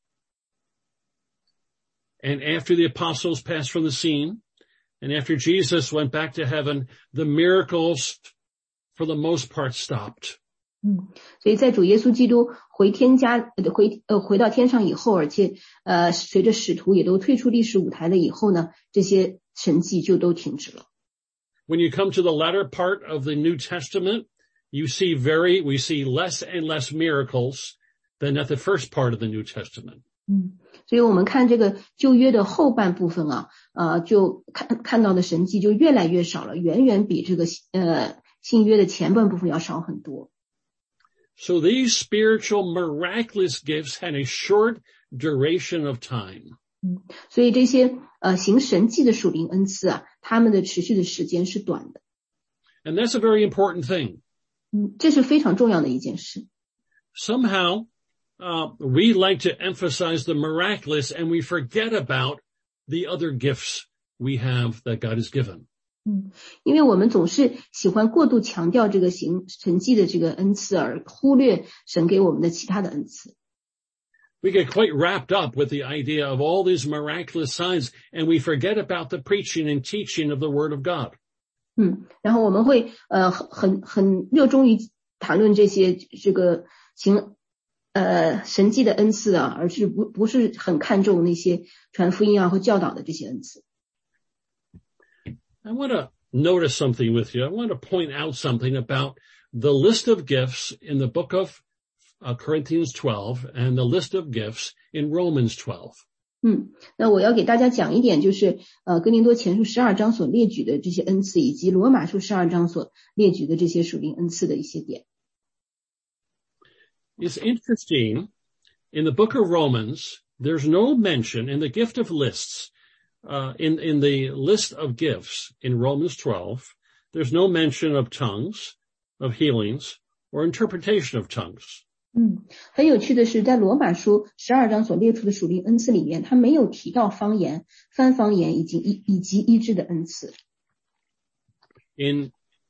And after the apostles passed from the scene, and after Jesus went back to heaven, the miracles for the most part stopped. 嗯，所以在主耶稣基督回天家回呃回到天上以后，而且呃随着使徒也都退出历史舞台了以后呢，这些神迹就都停止了。 When you come to the latter part of the New Testament, you see very, we see less and less miracles than at the first part of the New Testament. 嗯，所以我们看这个旧约的后半部分啊，呃，就看看到的神迹就越来越少了，远远比这个呃新约的前半部分要少很多。 So these spiritual miraculous gifts had a short duration of time. 嗯，所以这些呃行神迹的属灵恩赐啊，他们的持续的时间是短的。 And that's a very important thing. 嗯，这是非常重要的一件事。 Somehow, uh, we like to emphasize the miraculous and we forget about the other gifts we have that God has given. 嗯，因为我们总是喜欢过度强调这个行神迹的这个恩赐，而忽略神给我们的其他的恩赐。 We get quite wrapped up with the idea of all these miraculous signs and we forget about the preaching and teaching of the Word of God. 嗯，然后我们会呃很很热衷于谈论这些这个行呃神迹的恩赐啊，而是不不是很看重那些传福音啊或教导的这些恩赐。 I want to notice something with you. I want to point out something about the list of gifts in the book of uh, Corinthians twelve and the list of gifts in Romans twelve. 嗯，那我要给大家讲一点，就是呃哥林多前书十二章所列举的这些恩赐，以及罗马书十二章所列举的这些属灵恩赐的一些点。 It's interesting, in the book of Romans, there's no mention in the gift of lists, uh, in, in the list of gifts in Romans twelve, there's no mention of tongues, of healings, or interpretation of tongues. 嗯，很有趣的是，在罗马书十二章所列出的属灵恩赐里面，他没有提到方言、翻方言以及医以及医治的恩赐。 In,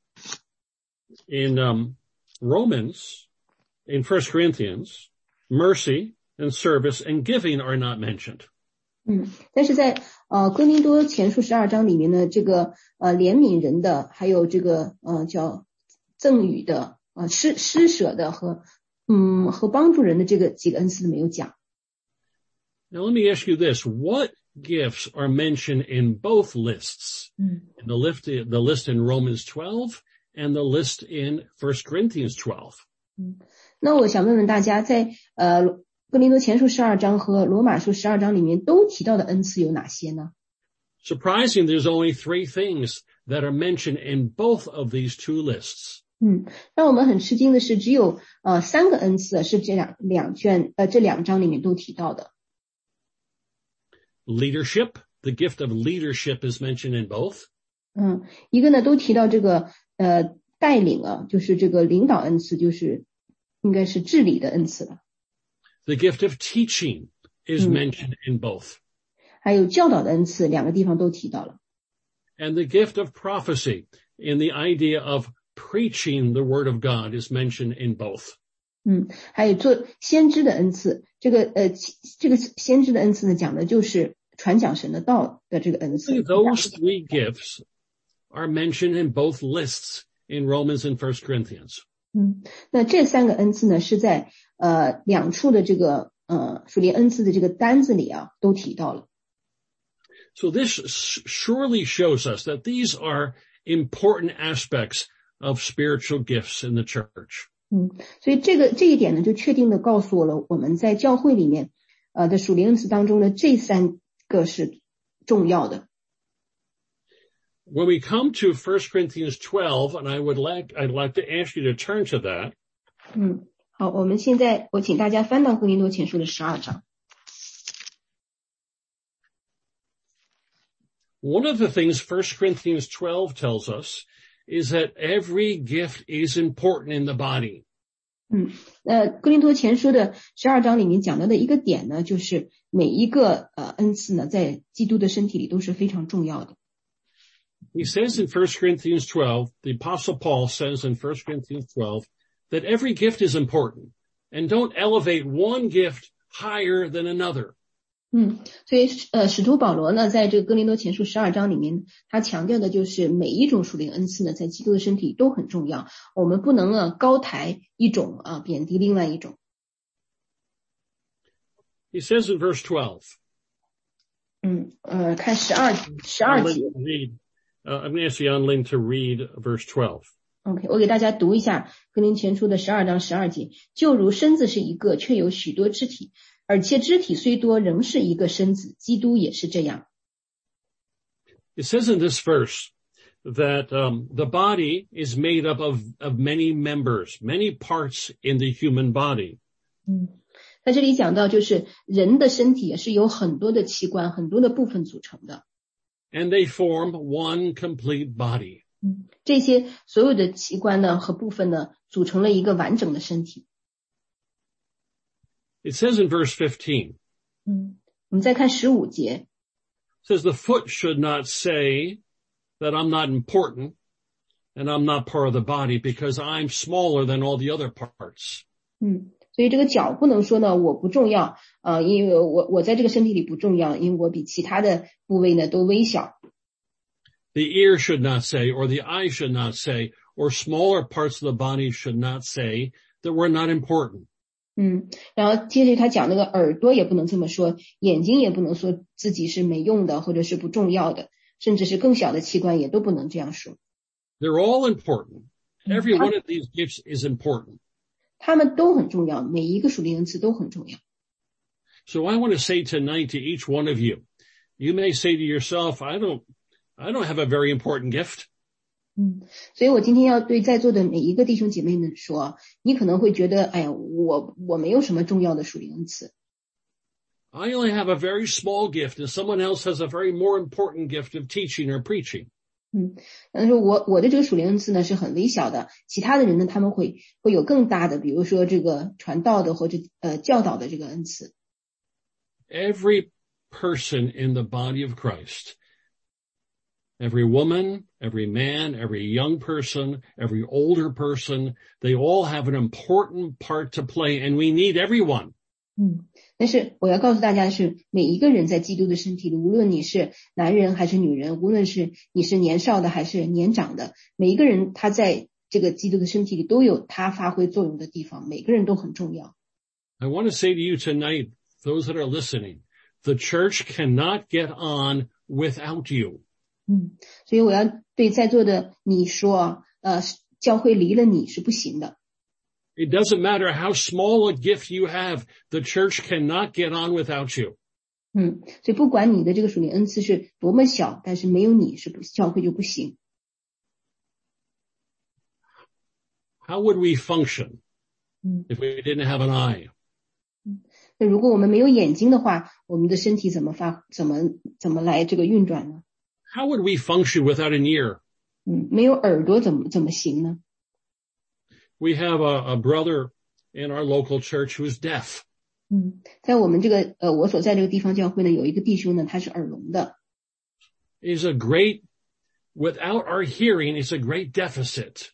in, um, Romans, in First Corinthians, mercy and service and giving are not mentioned. 嗯，但是在呃哥林多前书十二章里面呢，这个呃怜悯人的，还有这个呃叫赠予的、呃施施舍的和嗯和帮助人的这个几个恩赐没有讲。 Now let me ask you this. What gifts are mentioned in both lists? Mm. In the list, the list in Romans twelve and the list in First Corinthians twelve. 嗯，那我想问问大家，在呃哥林多前书十二章和罗马书十二章里面都提到的恩赐有哪些呢？ Surprising, there's only three things that are mentioned in both of these two lists. 嗯，让我们很吃惊的是，只有呃三个恩赐是这两两卷呃这两章里面都提到的。 Leadership, the gift of leadership is mentioned in both. 嗯，一个呢都提到这个呃带领啊，就是这个领导恩赐，就是应该是治理的恩赐了。 The gift of teaching is mentioned in both. 还有教导的恩赐，两个地方都提到了。 And the gift of prophecy in the idea of preaching the word of God is mentioned in both. 嗯，还有做先知的恩赐，这个呃这个先知的恩赐呢，讲的就是传讲神的道的这个恩赐。 Those three gifts are mentioned in both lists in Romans and First Corinthians. 嗯，那这三个恩赐呢，是在呃两处的这个呃属灵恩赐的这个单子里啊，都提到了。 So this surely shows us that these are important aspects of spiritual gifts in the church. 嗯，所以这个这一点呢，就确定的告诉我了，我们在教会里面呃的属灵恩赐当中的这三个是重要的。 When we come to First Corinthians twelve, and I would like, I'd like to ask you to turn to that. 嗯，好，我们现在我请大家翻到哥林多前书的十二章。 One of the things First Corinthians twelve tells us is that every gift is important in the body. 嗯，呃，哥林多前书的十二章里面讲到的一个点呢，就是每一个呃恩赐呢，在基督的身体里都是非常重要的。 He says in First Corinthians twelve, the Apostle Paul says in First Corinthians twelve, that every gift is important, and don't elevate one gift higher than another. 嗯，所以呃，使徒保罗呢，在这个哥林多前书十二章里面，他强调的就是每一种属灵恩赐呢，在基督的身体都很重要，我们不能啊高抬一种啊，贬低另外一种。 He says in verse twelve. 嗯，呃，看十二十二节。 Uh, I'm going to ask Yanlin to read verse twelve. OK， 我给大家读一下哥林前书的十二章十二节，就如身子是一个，却有许多肢体，而且肢体虽多，仍是一个身子，基督也是这样。 It says in this verse that um, the body is made up of, of many members, many parts in the human body. 嗯，在这里讲到，就是人的身体也是由很多的器官、很多的部分组成的。 And they form one complete body. 嗯，这些所有的器官呢和部分呢，组成了一个完整的身体。 It says in verse fifteen. 嗯，我们再看十五节。 It says the foot should not say that I'm not important and I'm not part of the body because I'm smaller than all the other parts. 嗯，所以这个脚不能说呢我不重要，呃，因为我我在这个身体里不重要，因为我比其他的部位呢都微小。 The ear should not say, or the eye should not say, or smaller parts of the body should not say that we're not important. 嗯，然后接着他讲那个耳朵也不能这么说，眼睛也不能说自己是没用的或者是不重要的，甚至是更小的器官也都不能这样说。 They're all important. Every one of these gifts is important. 他们都很重要，每一个属灵恩赐都很重要。 So I want to say tonight to each one of you, you may say to yourself, I don't, I don't have a very important gift. 嗯，所以我今天要对在座的每一个弟兄姐妹们说，你可能会觉得，哎呀，我我没有什么重要的属灵恩赐。 I only have a very small gift, and someone else has a very more important gift of teaching or preaching. 嗯，但是我我的这个属灵恩赐呢是很微小的，其他的人呢他们会会有更大的，比如说这个传道的或者呃教导的这个恩赐。 Every person in the body of Christ, every woman, every man, every young person, every older person, they all have an important part to play, and we need everyone. 嗯，但是我要告诉大家的是，每一个人在基督的身体里，无论你是男人还是女人，无论是你是年少的还是年长的，每一个人他在这个基督的身体里都有他发挥作用的地方，每个人都很重要。 I want to say to you tonight, those that are listening, the church cannot get on without you. 嗯，所以我要对在座的你说，呃，教会离了你是不行的。 It doesn't matter how small a gift you have, the church cannot get on without you. 嗯，所以不管你的这个属灵恩赐是多么小，但是没有你是不教会就不行。 How would we function 嗯 if we didn't have an eye? 那如果我们没有眼睛的话，我们的身体怎么发怎么怎么来这个运转呢？ How would we function without an ear? 嗯，没有耳朵怎么怎么行呢？ We have a, a brother in our local church who's deaf. 嗯，在我们这个呃我所在这个地方教会呢，有一个弟兄呢，他是耳聋的。 Is a great, without our hearing, it's a great deficit.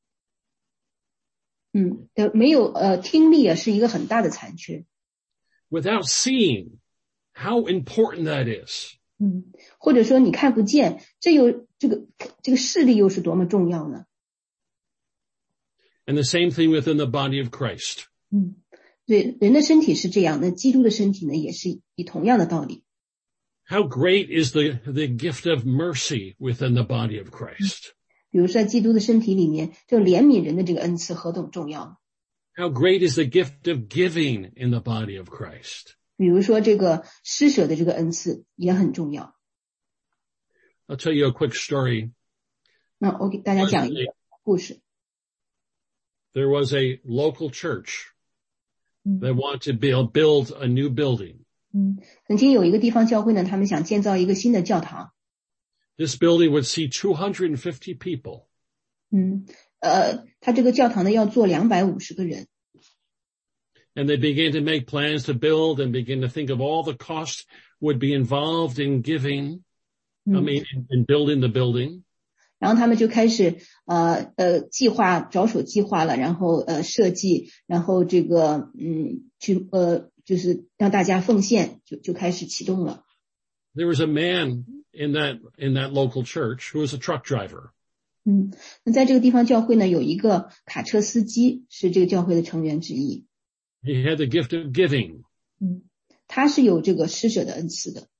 嗯，呃，没有呃听力啊，是一个很大的残缺。 Without seeing, how important that is. 嗯，或者说你看不见，这又这个这个视力又是多么重要呢？ And the same thing within the body of Christ. 嗯，对，人的身体是这样，那基督的身体呢，也是以同样的道理。 How great is the, the gift of mercy within the body of Christ? 比如说在基督的身体里面，这个怜悯人的这个恩赐何等重要。 How great is the gift of giving in the body of Christ? 比如说这个施舍的这个恩赐也很重要。 I'll tell you a quick story. 那我给大家讲一个故事。 There was a local church that wanted to build, build a new building. 嗯，曾经有一个地方教会呢，他们想建造一个新的教堂。 This building would seat two hundred fifty people. 嗯，呃，他这个教堂呢要做两百五十个人。 And they began to make plans to build and begin to think of all the costs would be involved in giving, I mean, in, in building the building. 然后他们就开始呃呃计划着手计划了，然后呃设计，然后这个嗯去呃就是让大家奉献，就就开始启动了。 There was a man in that in that local church who was a truck driver. 嗯，那在这个地方教会呢，有一个卡车司机是这个教会的成员之一。 He had the gift of giving. 嗯，他是有这个施舍的恩赐的。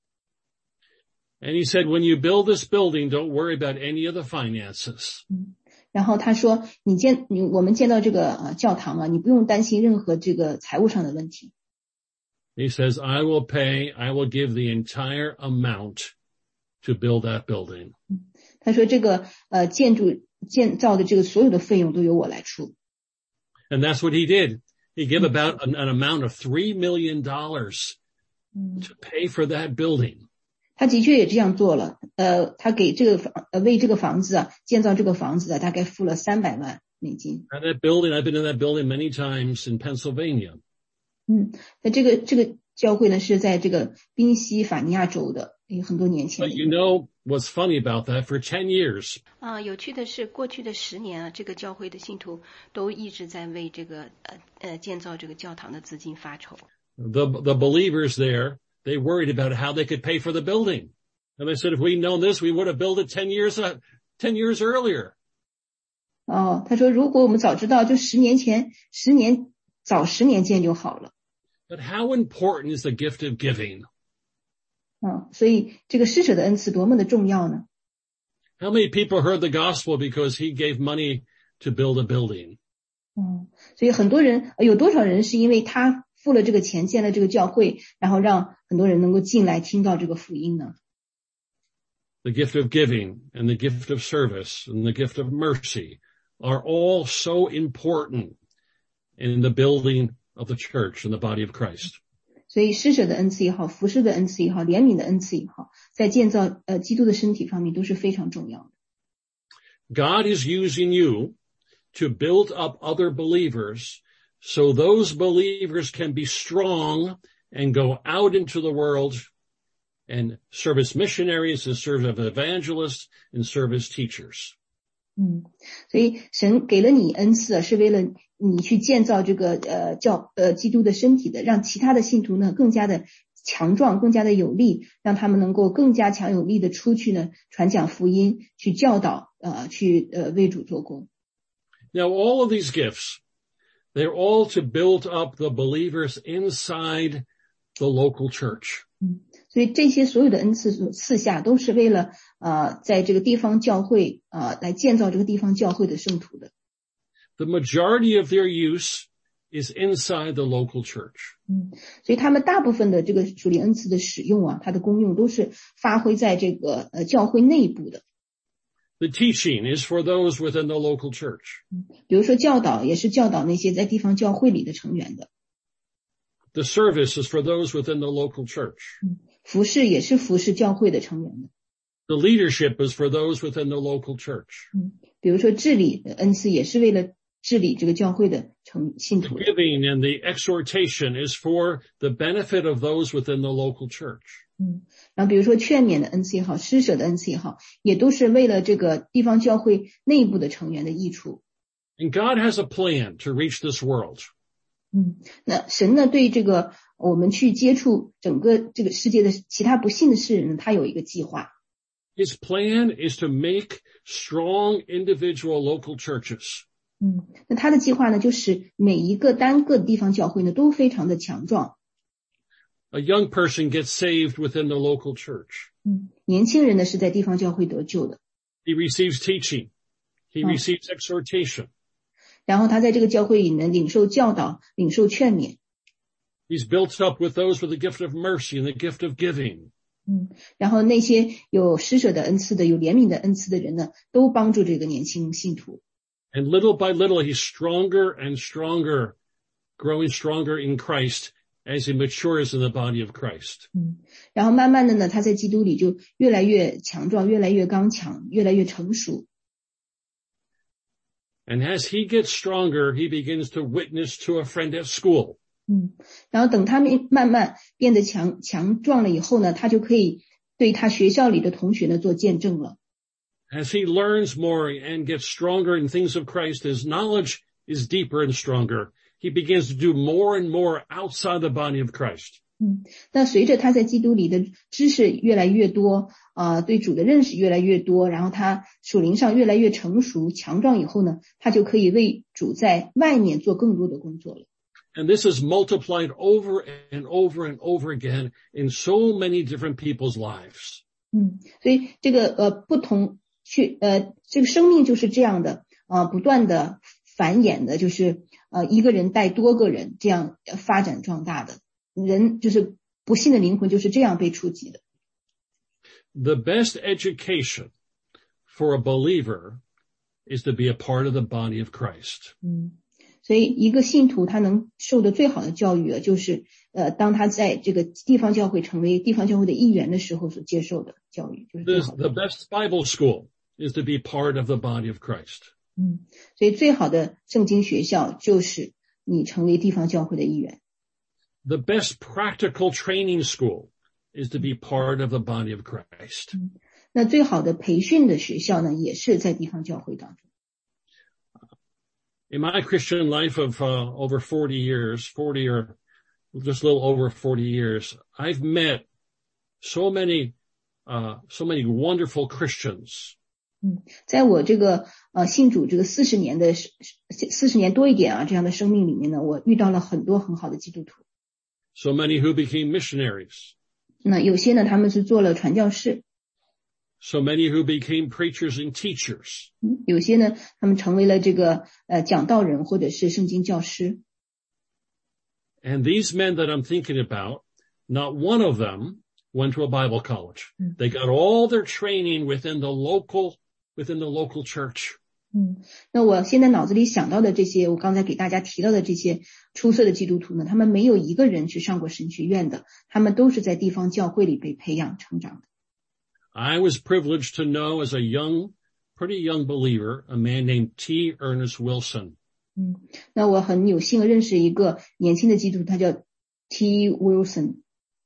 And he said, when you build this building, don't worry about any of the finances. 嗯，然后他说，你建你我们建到这个呃教堂啊，你不用担心任何这个财务上的问题。 He says, I will pay, I will give the entire amount to build that building. 他说这个呃建筑建造的这个所有的费用都由我来出。 And that's what he did. He gave about an, an amount of three million dollars to pay for that building. 他的确也这样做了，呃，他给这个房呃为这个房子啊建造这个房子啊，大概付了三百万美金。 And that building, I've been in that building many times in Pennsylvania. 嗯，那这个这个教会呢是在这个宾夕法尼亚州的，有很多年前。 But you know what's funny about that? For ten years. 啊，有趣的是，过去的十年啊，这个教会的信徒都一直在为这个呃呃建造这个教堂的资金发愁。 The the believers there, they worried about how they could pay for the building. And they said, if we'd known this, we would have built it ten years, uh, ten years earlier. 哦，他说如果我们早知道，就十年前，十年早十年建就好了。 But how important is the gift of giving? 嗯，所以这个施舍的恩赐多么的重要呢？ How many people heard the gospel because he gave money to build a building? 嗯，所以很多人有多少人是因为他付了这个钱建了这个教会，然后让很多人能够进来听到这个福音呢？ The gift of giving and the gift of service and the gift of mercy are all so important in the building of the church and the body of Christ. 所以施舍的恩赐也好，服侍的恩赐也好，怜悯的恩赐也好，在建造呃基督的身体方面都是非常重要的。 God is using you to build up other believers so those believers can be strong and go out into the world and serve as missionaries and serve as evangelists and serve as teachers. 嗯，所以神给了你恩赐，是为了你去建造这个呃教呃基督的身体的，让其他的信徒呢更加的强壮，更加的有力，让他们能够更加强有力的出去呢传讲福音，去教导呃去呃为主做工。 Now all of these gifts, they're all to build up the believers inside the local church. 嗯，所以这些所有的恩赐所赐下，都是为了呃在这个地方教会呃来建造这个地方教会的圣徒的。 The majority of their use is inside the local church. 嗯，所以他们大部分的这个属灵恩赐的使用啊，它的功用都是发挥在这个呃教会内部的。 The teaching is for those within the local church. 比如说教导也是教导那些在地方教会里的成员的。 The service is for those within the local church. 服侍也是服侍教会的成员的。 The leadership is for those within the local church. 嗯，比如说治理的恩赐也是为了治理这个教会的成信 The 徒的。 giving and the exhortation is for the benefit of those within the local church. 嗯，然后比如说劝勉的恩赐也好，施舍的恩赐也好，也都是为了这个地方教会内部的成员的益处。 And God has a plan to reach this world. 嗯，那神呢对这个我们去接触整个这个世界的其他不信的世人呢，他有一个计划。 His plan is to make strong individual local churches. 嗯，那他的计划呢，就使每一个单个的地方教会呢都非常的强壮。 A young person gets saved within the local church. 嗯，年轻人呢是在地方教会得救的， He receives teaching. He Oh. receives exhortation. 然后他在这个教会里呢领受教导，领受劝勉。 He's built up with those with the gift of mercy and the gift of giving. 嗯，然后那些有施舍的恩赐的、有怜悯的恩赐的人呢，都帮助这个年轻信徒。 And little by little, he's stronger and stronger, growing stronger in Christ as he matures in the body of Christ. 嗯，然后慢慢的呢，他在基督里就越来越强壮，越来越刚强，越来越成熟。 And as he gets stronger, he begins to witness to a friend at school. 嗯，然后等他们慢慢变得强强壮了以后呢，他就可以对他学校里的同学呢做见证了。 As he learns more and gets stronger in things of Christ, his knowledge is deeper and stronger. He begins to do more and more outside the body of Christ. 嗯，那随着他在基督里的知识越来越多，呃，对主的认识越来越多，然后他属灵上越来越成熟、强壮以后呢，他就可以为主在外面做更多的工作了。 And this is multiplied over and over and over again in so many different people's lives. 嗯，所以这个呃不同去呃这个生命就是这样的啊、呃，不断的繁衍的，就是呃一个人带多个人这样发展壮大的。人就是不幸的灵魂就是这样被触及的。 The best education for a believer is to be a part of the body of Christ. 嗯，所以一个信徒他能受的最好的教育啊，就是呃当他在这个地方教会成为地方教会的一员的时候所接受的教育，就是最好的。 The best Bible school is to be part of the body of Christ. 嗯，所以最好的圣经学校就是你成为地方教会的一员。 The best practical training school is to be part of the body of Christ. 那最好的培训的学校呢，也是在地方教会当中。 In my Christian life of uh, over forty years, forty or just a little over forty years, I've met so many, uh, so many wonderful Christians. 嗯，在我这个呃信主这个四十年的四十年多一点啊这样的生命里面呢，我遇到了很多很好的基督徒。 So many who became missionaries. 那有些呢，他们是做了传教士。 So many who became preachers and teachers. 嗯，有些呢，他们成为了这个呃讲道人或者是圣经教师。 And these men that I'm thinking about, not one of them went to a Bible college. Mm. They got all their training within the local, within the local church. 嗯，那我现在脑子里想到的这些，我刚才给大家提到的这些出色的基督徒呢，他们没有一个人去上过神学院的，他们都是在地方教会里被培养成长的。 I was privileged to know as a young, pretty young believer, a man named T. Ernest Wilson. 嗯，那我很有幸认识一个年轻的基督徒，他叫 T. Wilson。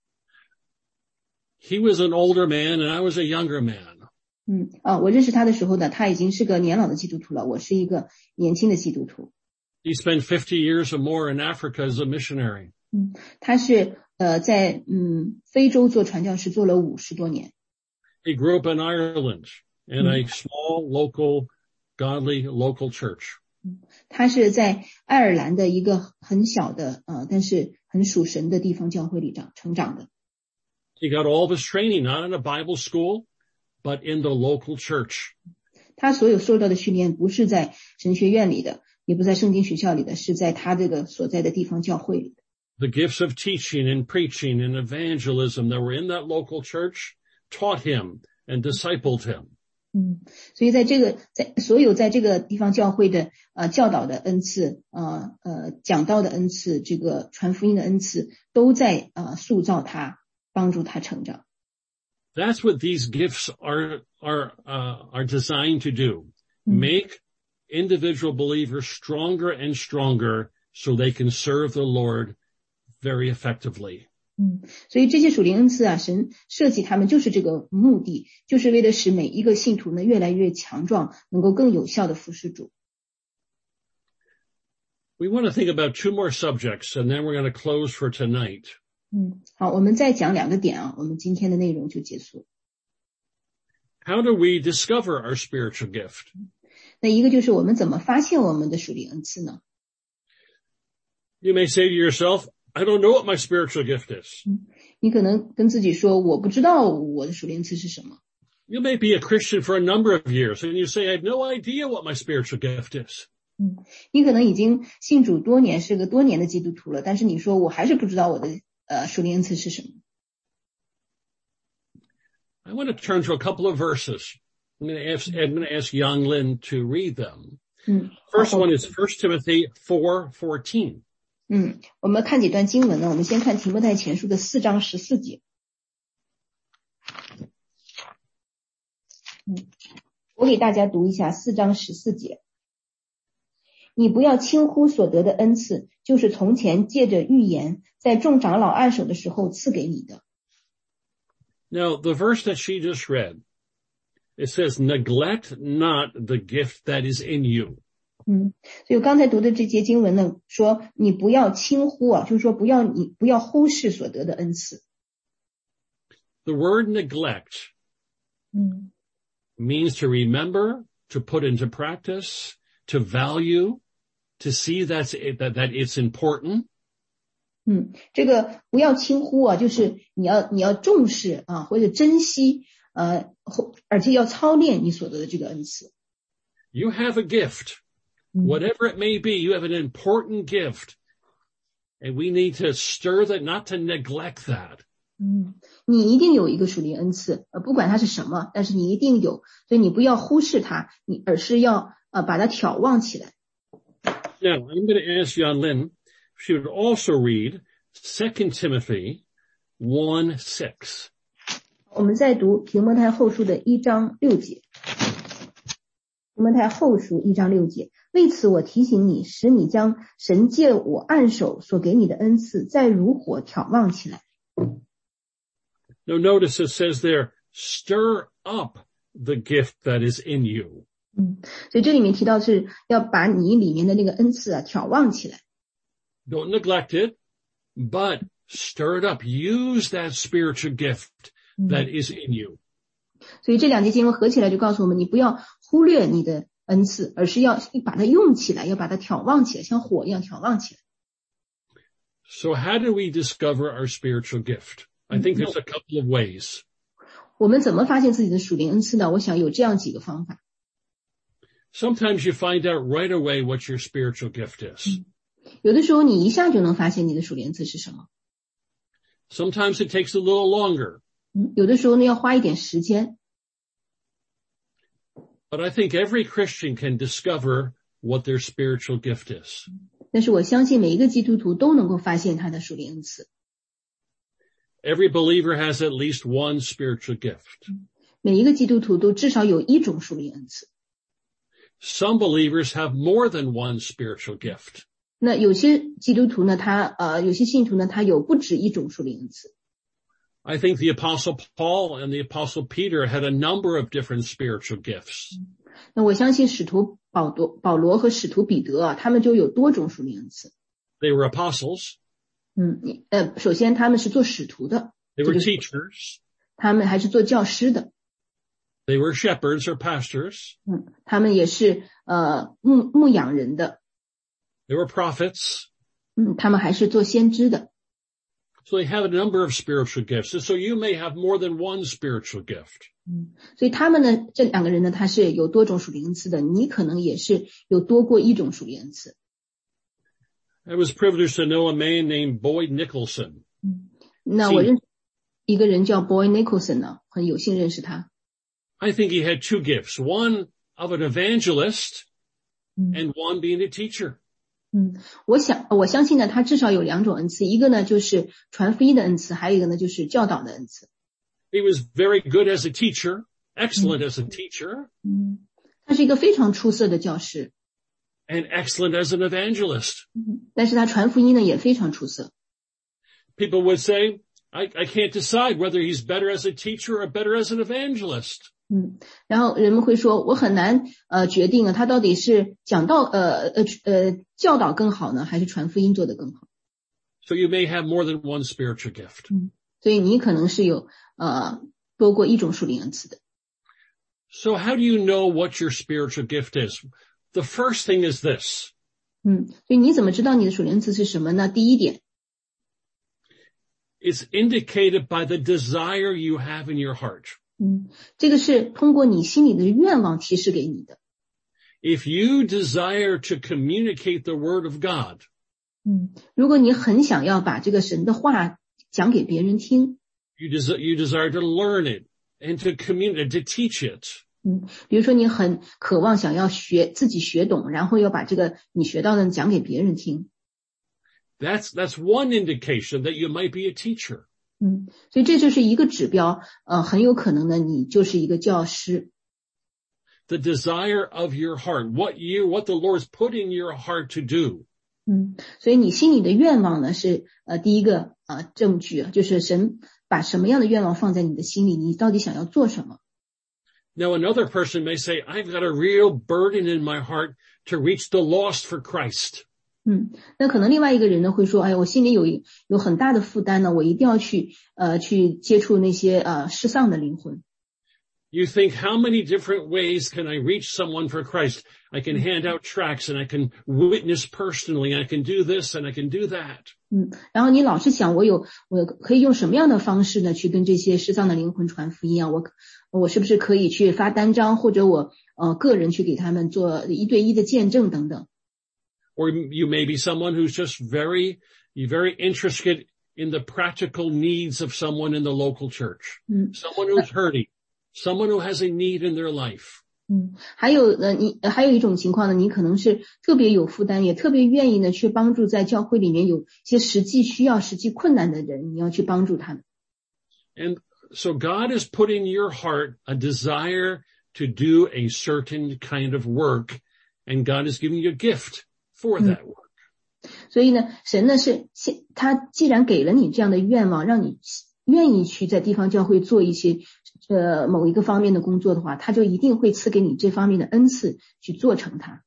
He was an older man and I was a younger man. 嗯啊，我认识他的时候呢，他已经是个年老的基督徒了，我是一个年轻的基督徒。 He spent fifty years or more in Africa as a missionary. 嗯，他是呃在嗯非洲做传教士做了五十多年。 He grew up in Ireland in a small local, godly local church. 他是在爱尔兰的一个很小的呃，但是很属神的地方教会里长成长的。 He got all of his training not in a Bible school, but in the local church. 他所有受到的训练不是在神学院里的，也不在圣经学校里的，是在他这个所在的地方教会里的。 The gifts of teaching and preaching and evangelism that were in that local church taught him and discipled him. 嗯，所以在这个在所有在这个地方教会的呃教导的恩赐，呃呃讲道的恩赐，这个传福音的恩赐，都在呃塑造他，帮助他成长。 That's what these gifts are are uh, are designed to do. Mm. Make individual believers stronger and stronger so they can serve the Lord very effectively. 嗯，所以这些属灵恩赐啊，神设计他们就是这个目的，就是为了使每一个信徒呢越来越强壮，能够更有效的服侍主。 We want to think about two more subjects and then we're going to close for tonight. 嗯，好，我们再讲两个点啊，我们今天的内容就结束。 How do we discover our spiritual gift? 那一个就是我们怎么发现我们的属灵恩赐呢？ You may say to yourself, I don't know what my spiritual gift is. 嗯，你可能跟自己说，我不知道我的属灵恩赐是什么。 You may be a Christian for a number of years and you say, I have no idea what my spiritual gift is. 嗯，你可能已经信主多年，是个多年的基督徒了，但是你说我还是不知道我的呃属灵恩赐是什么。 I want to turn to a couple of verses. I'm going to ask, I'm going to ask Yang Lin to read them. 嗯 First 好 one is First Timothy four fourteen. 嗯，我们看几段经文呢？我们先看提摩太前书的四章十四节。嗯，我给大家读一下四章十四节。 你不要轻忽所得的恩赐，就是从前借着预言，在众长老按手的时候赐给你的。 Now, the verse that she just read, it says, neglect not the gift that is in you. 嗯，所以我刚才读的这节经文呢，说你不要轻忽啊，就是说不要你不要忽视所得的恩赐。 The word neglect 嗯 means to remember, to put into practice, to value, to see that's it, that, that it's important. 嗯，这个不要轻忽啊，就是你要你要重视啊，或者珍惜，呃，而且要操练你所得的这个恩赐。 You have a gift, whatever it may be. You have an important gift, and we need to stir that, not to neglect that. 嗯，你一定有一个属灵恩赐，呃，不管它是什么，但是你一定有，所以你不要忽视它，你而是要呃把它挑旺起来。 Now, I'm going to ask Jan Lin, she would also read Second Timothy one six. 我们再读提摩太后书的一章六节。提摩太后书一章六节，为此我提醒你，使你将神借我按手所给你的恩赐，再如火挑旺起来。 Now notice it says there, stir up the gift that is in you. 嗯，所以这里面提到是要把你里面的那个恩赐啊挑旺起来。 Don't neglect it, but stir it up. Use that spiritual gift that is in you. 所以这两节经文合起来就告诉我们，你不要忽略你的恩赐，而是要把它用起来，要把它挑旺起来，像火一样挑旺起来。 So how do we discover our spiritual gift? I think there's a couple of ways. 我们怎么发现自己的属灵恩赐呢？我想有这样几个方法。 Sometimes you find out right away what your spiritual gift is. 有的时候你一下就能发现你的属灵恩赐是什么。 Sometimes it takes a little longer. 有的时候呢要花一点时间。 But I think every Christian can discover what their spiritual gift is. 但是我相信每一个基督徒都能够发现他的属灵恩赐。 Every believer has at least one spiritual gift. 每一个基督徒都至少有一种属灵恩赐。 Some believers have more than one spiritual gift. 那有些基督徒呢，他呃，有些信徒呢，他有不止一种属灵恩赐。 I think the Apostle Paul and the Apostle Peter had a number of different spiritual gifts. 那我相信使徒保罗、保罗和使徒彼得啊，他们就有多种属灵恩赐。 They were apostles. 嗯，呃，首先他们是做使徒的。 They were teachers. 他们还是做教师的。 They were shepherds or pastors. 嗯，他们也是呃牧牧养人的。 They were prophets. 嗯，他们还是做先知的。 So they have a number of spiritual gifts. So you may have more than one spiritual gift. 嗯，所以他们呢，这两个人呢，他是有多种属灵恩赐的。你可能也是有多过一种属灵恩赐。 I was privileged to know a man named Boyd Nicholson. 嗯，那我认识一个人叫 Boyd Nicholson 呢，很有幸认识他。 I think he had two gifts, one of an evangelist and one being a teacher. 嗯，我想我相信呢，他至少有两种恩赐，一个呢就是传福音的恩赐，还有一个呢就是教导的恩赐。 He was very good as a teacher, excellent as a teacher. 嗯，他是一个非常出色的教师。 And excellent as an evangelist. 但是他传福音呢也非常出色。 People would say, I, I can't decide whether he's better as a teacher or better as an evangelist. 嗯，然后人们会说，我很难呃决定啊，他到底是讲道呃呃呃教导更好呢，还是传福音做得更好。 So you may have more than one spiritual gift. 嗯，所以你可能是有呃多过一种属灵恩赐的。 So how do you know what your spiritual gift is? The first thing is this. 嗯，所以你怎么知道你的属灵恩赐是什么呢？第一点 It's indicated by the desire you have in your heart. 嗯，这个是通过你心里的愿望提示给你的。 If you desire to communicate the word of God, 嗯，如果你很想要把这个神的话讲给别人听 you, des- you desire to learn it and to communicate, to teach it. 嗯，比如说你很渴望想要学自己学懂，然后要把这个你学到的讲给别人听。 That's, that's one indication that you might be a teacher. 嗯，所以这就是一个指标，呃，很有可能呢，你就是一个教师。 the desire of your heart, what you, what the Lord's put in your heart to do. 嗯，所以你心里的愿望呢是呃第一个啊、呃、证据，就是神把什么样的愿望放在你的心里，你到底想要做什么。 Now another person may say, I've got a real burden in my heart to reach the lost for Christ. 嗯，那可能另外一个人呢会说，哎，我心里有有很大的负担呢，我一定要去呃去接触那些呃失丧的灵魂。 You think, how many different ways can I reach someone for Christ? I can hand out tracts and I can witness personally. I can do this and I can do that. 嗯，然后你老是想，我有我可以用什么样的方式呢去跟这些失丧的灵魂传福音啊？我我是不是可以去发单张，或者我呃个人去给他们做一对一的见证等等。 Or you may be someone who's just very, you're very interested in the practical needs of someone in the local church. Mm. Someone who's hurting, someone who has a need in their life. 嗯，还有呃，你还有一种情况呢，你可能是特别有负担，也特别愿意呢去帮助在教会里面有些实际需要、实际困难的人，你要去帮助他们。 And so God has put in your heart a desire to do a certain kind of work, and God is giving you a gift for that work. 所以呢，神呢是他既然给了你这样的愿望，让你愿意去在地方教会做一些呃某一个方面的工作的话，他就一定会赐给你这方面的恩赐去做成它。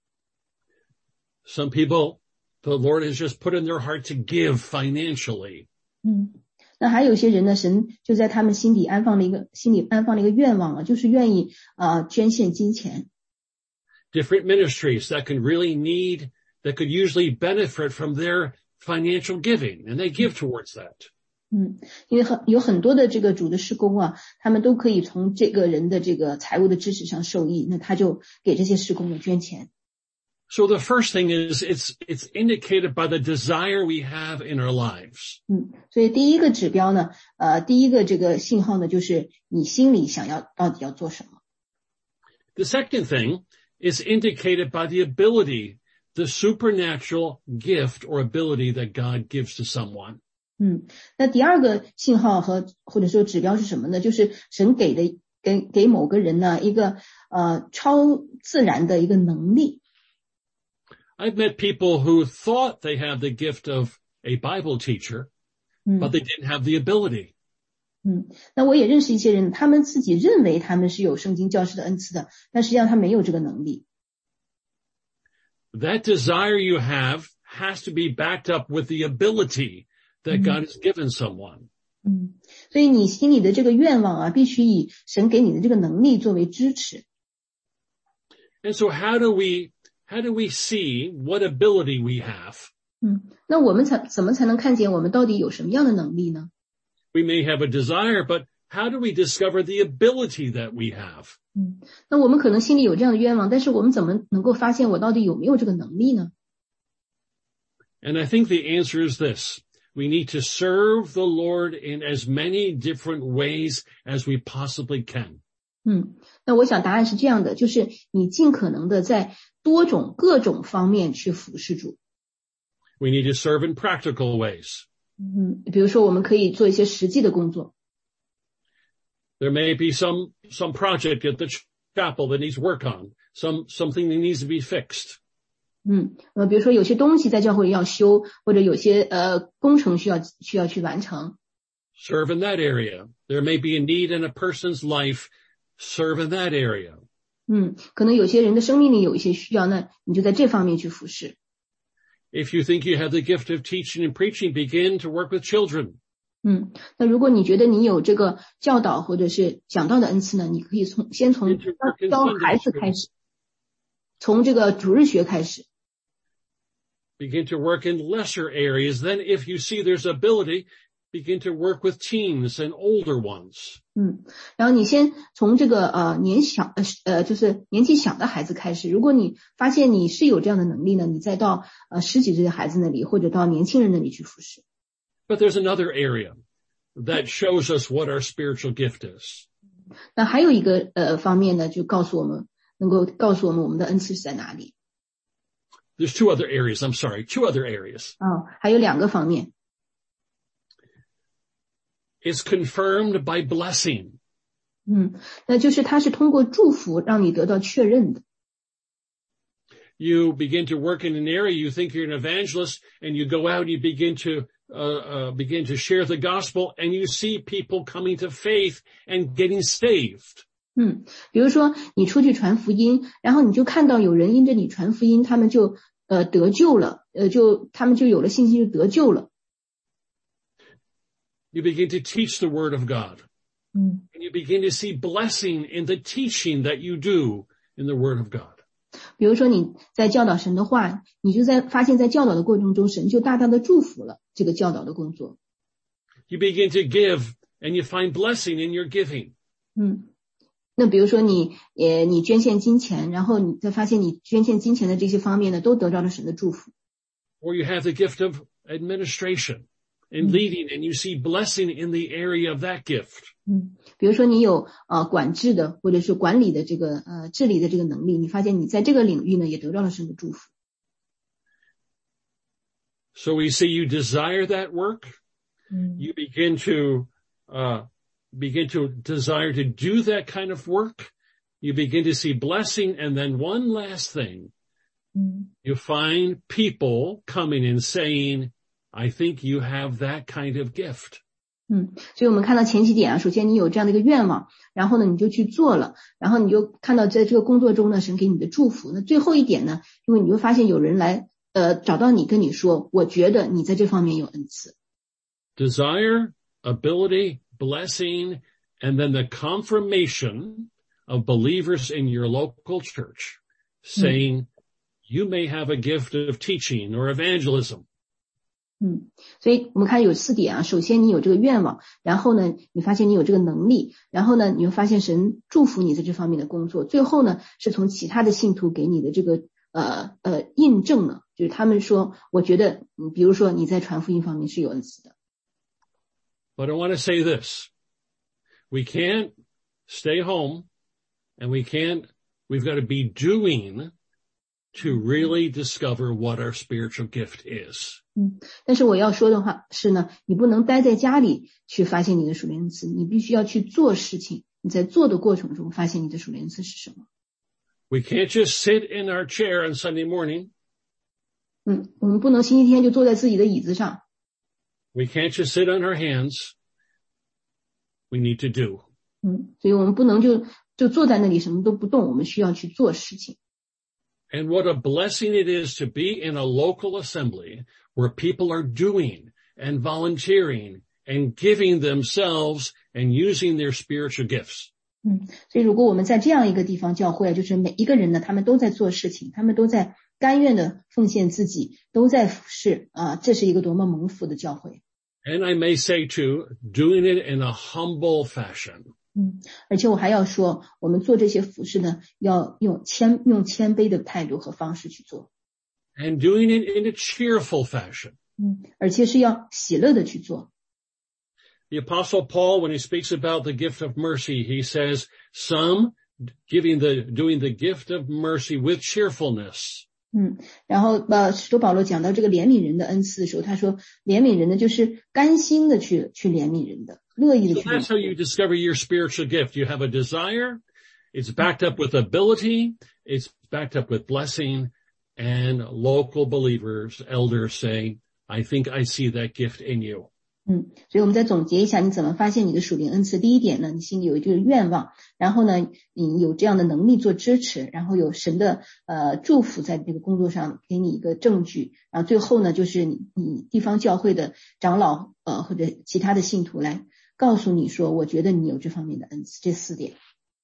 Some people, the Lord has just put in their heart to give financially. 嗯，那还有一些人呢，神就在他们心底安放了一个心里安放了一个愿望啊，就是愿意啊、呃、捐献金钱。 Different ministries that can really need, that could usually benefit from their financial giving, and they give towards that. 嗯，因为很有很多的这个主的事工啊，他们都可以从这个人的这个财务的支持上受益，那他就给这些事工的捐钱。 So the first thing is it's, it's indicated by the desire we have in our lives. 嗯，所以第一个指标呢，呃，第一个这个信号呢，就是你心里想要到底要做什么。 The second thing is indicated by the ability, the supernatural gift or ability that God gives to someone. 嗯，那第二个信号和或者说指标是什么呢？就是神给的给给某个人呢一个呃超自然的一个能力。 I've met people who thought they had the gift of a Bible teacher, but they didn't have the ability. 嗯，那我也认识一些人，他们自己认为他们是有圣经教师的恩赐的，但实际上他没有这个能力。 That desire you have has to be backed up with the ability that God has given someone. 嗯，所以你心里的这个愿望啊，必须以神给你的这个能力作为支持。 And so how do we, how do we see what ability we have? 嗯，那我们才怎么才能看见我们到底有什么样的能力呢？ We may have a desire, but how do we discover the ability that we have? 嗯，那我们可能心里有这样的愿望，但是我们怎么能够发现我到底有没有这个能力呢？ And I think the answer is this. We need to serve the Lord in as many different ways as we possibly can. 嗯，那我想答案是这样的，就是你尽可能的在多种各种方面去服侍主。 We need to serve in practical ways. 嗯，比如说我们可以做一些实际的工作。 There may be some, some project at the chapel that needs work on, some, something that needs to be fixed. 嗯，呃，比如说有些东西在教会要修，或者有些呃工程需要需要去完成。 Serve in that area. There may be a need in a person's life. Serve in that area. 嗯，可能有些人的生命里有一些需要，那你就在这方面去服侍。 If you think you have the gift of teaching and preaching, begin to work with children. 嗯，那如果你觉得你有这个教导或者是讲道的恩赐呢，你可以从先从教教孩子开始，从这个主日学开始。 Begin to work in lesser areas. Then if you see there's ability, begin to work with teens and older ones. 嗯，然后你先从这个呃年小呃呃就是年纪小的孩子开始。如果你发现你是有这样的能力呢，你再到呃十几岁的孩子那里，或者到年轻人那里去服侍。 But there's another area that shows us what our spiritual gift is. 那还有一个呃方面呢，就告诉我们能够告诉我们我们的恩赐是在哪里。 There's two other areas. I'm sorry, two other areas. 哦，还有两个方面。 It's confirmed by blessing. 嗯，那就是他是通过祝福让你得到确认的。 You begin to work in an area, you think you're an evangelist, and you go out and you begin to uh, uh, begin to share the gospel, and you see people coming to faith and getting saved. 嗯，比如说你出去传福音，然后你就看到有人因着你传福音，他们就呃得救了，呃就他们就有了信心，就得救了。 You begin to teach the word of God. 嗯， And you begin to see blessing in the teaching that you do in the word of God. 比如说你在教导神的话，你就在发现在教导的过程中，神就大大的祝福了这个教导的工作。 You begin to give and you find blessing in your giving. 嗯，那比如说你呃你捐献金钱，然后你再发现你捐献金钱的这些方面呢，都得到了神的祝福。 Or you have the gift of administration and leading, and you see blessing in the area of that gift. 嗯，比如说你有呃管制的或者是管理的这个呃治理的这个能力，你发现你在这个领域呢也得到了神的祝福。 So we see you desire that work. You begin to uh begin to desire to do that kind of work. You begin to see blessing, and then one last thing. You find people coming and saying, I think you have that kind of gift. 嗯，所以我们看到前几点啊，首先你有这样的一个愿望，然后呢你就去做了，然后你就看到在这个工作中呢神给你的祝福。那最后一点呢，因为你就发现有人来呃找到你跟你说，我觉得你在这方面有恩赐。 Desire, ability, blessing, and then the confirmation of believers in your local church saying, you may have a gift of teaching or evangelism. 嗯，所以我们看有四点啊，首先你有这个愿望，然后呢你发现你有这个能力，然后呢你又发现神祝福你在这方面的工作，最后呢是从其他的信徒给你的这个呃呃印证了，就是他们说我觉得嗯比如说你在传福音方面是有恩赐的。 But I want to say this. We can't stay home and we can't, we've got to be doing to really discover what our spiritual gift is. 嗯，但是我要说的话是呢，你不能待在家里去发现你的属灵恩赐，你必须要去做事情，你在做的过程中发现你的属灵恩赐是什么。 We can't just sit in our chair on Sunday morning. 嗯，我们不能星期天就坐在自己的椅子上。 We can't just sit on our hands. We need to do. 嗯，所以我们不能就就坐在那里什么都不动，我们需要去做事情。 And what a blessing it is to be in a local assembly where people are doing and volunteering and giving themselves and using their spiritual gifts. 嗯，所以如果我们在这样一个地方教会，就是每一个人呢，他们都在做事情，他们都在甘愿的奉献自己，都在服侍啊，这是一个多么蒙福的教会。 And I may say too, doing it in a humble fashion. 嗯，而且我还要说，我们做这些服侍呢，要用谦用谦卑的态度和方式去做。 And doing it in a cheerful fashion. 嗯，而且是要喜乐的去做。 The Apostle Paul, when he speaks about the gift of mercy, he says, some giving the, doing the gift of mercy with cheerfulness. 嗯，然后呃，使徒保罗讲到这个怜悯人的恩赐的时候，他说怜悯人呢，就是甘心的去去怜悯人的，乐意的 So 去。 that's how you discover your spiritual gift. You have a desire. It's backed up with ability. It's backed up with blessing. And local believers, elders say, I think I see that gift in you. 嗯，所以我们再总结一下，你怎么发现你的属灵恩赐？第一点呢，你心里有这个愿望，然后呢，你有这样的能力做支持，然后有神的呃祝福在这个工作上给你一个证据，然后最后呢，就是你你地方教会的长老呃或者其他的信徒来告诉你说，我觉得你有这方面的恩赐。这四点。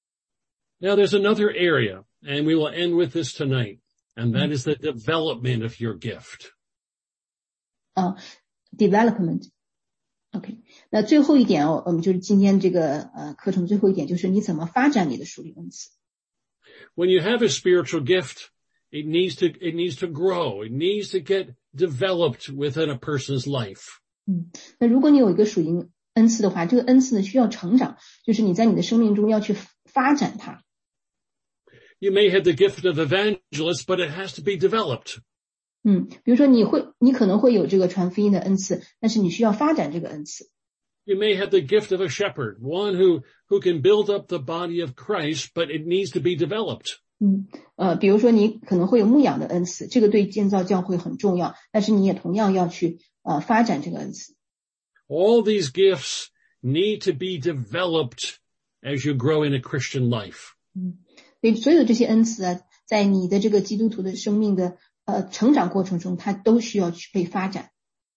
Now there's another area, and we will end with this tonight, and that is the development of your gift. 啊、uh, ，development。OK， 那最后一点哦，我们就是今天这个呃课程最后一点，就是你怎么发展你的属灵恩赐。 When you have a spiritual gift, it needs to it needs to grow. It needs to get developed within a person's life. 嗯，那如果你有一个属灵恩赐的话，这个恩赐呢需要成长，就是你在你的生命中要去发展它。 You may have the gift of evangelist, but it has to be developed. 嗯，比如说你会，你可能会有这个传福音的恩赐，但是你需要发展这个恩赐。 You may have the gift of a shepherd, one who, who can build up the body of Christ, but it needs to be developed. 嗯，呃，比如说你可能会有牧养的恩赐，这个对建造教会很重要，但是你也同样要去呃发展这个恩赐。 All these gifts need to be developed as you grow in a Christian life. 嗯，所以所有的这些恩赐啊，在你的这个基督徒的生命的呃成长过程中，它都需要去被发展。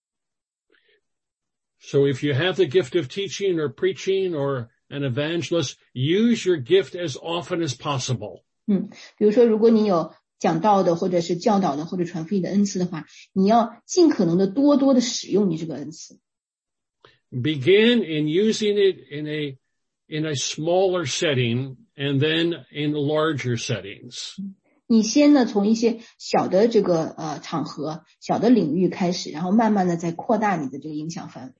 So if you have the gift of teaching or preaching or an evangelist, use your gift as often as possible. 嗯，比如说如果你有讲道的或者是教导的或者传福音的恩赐的话，你要尽可能的多多的使用你这个恩赐。 Begin in using it in a, in a smaller setting and then in larger settings. 你先呢从一些小的这个呃场合、小的领域开始，然后慢慢的再扩大你的这个影响范围。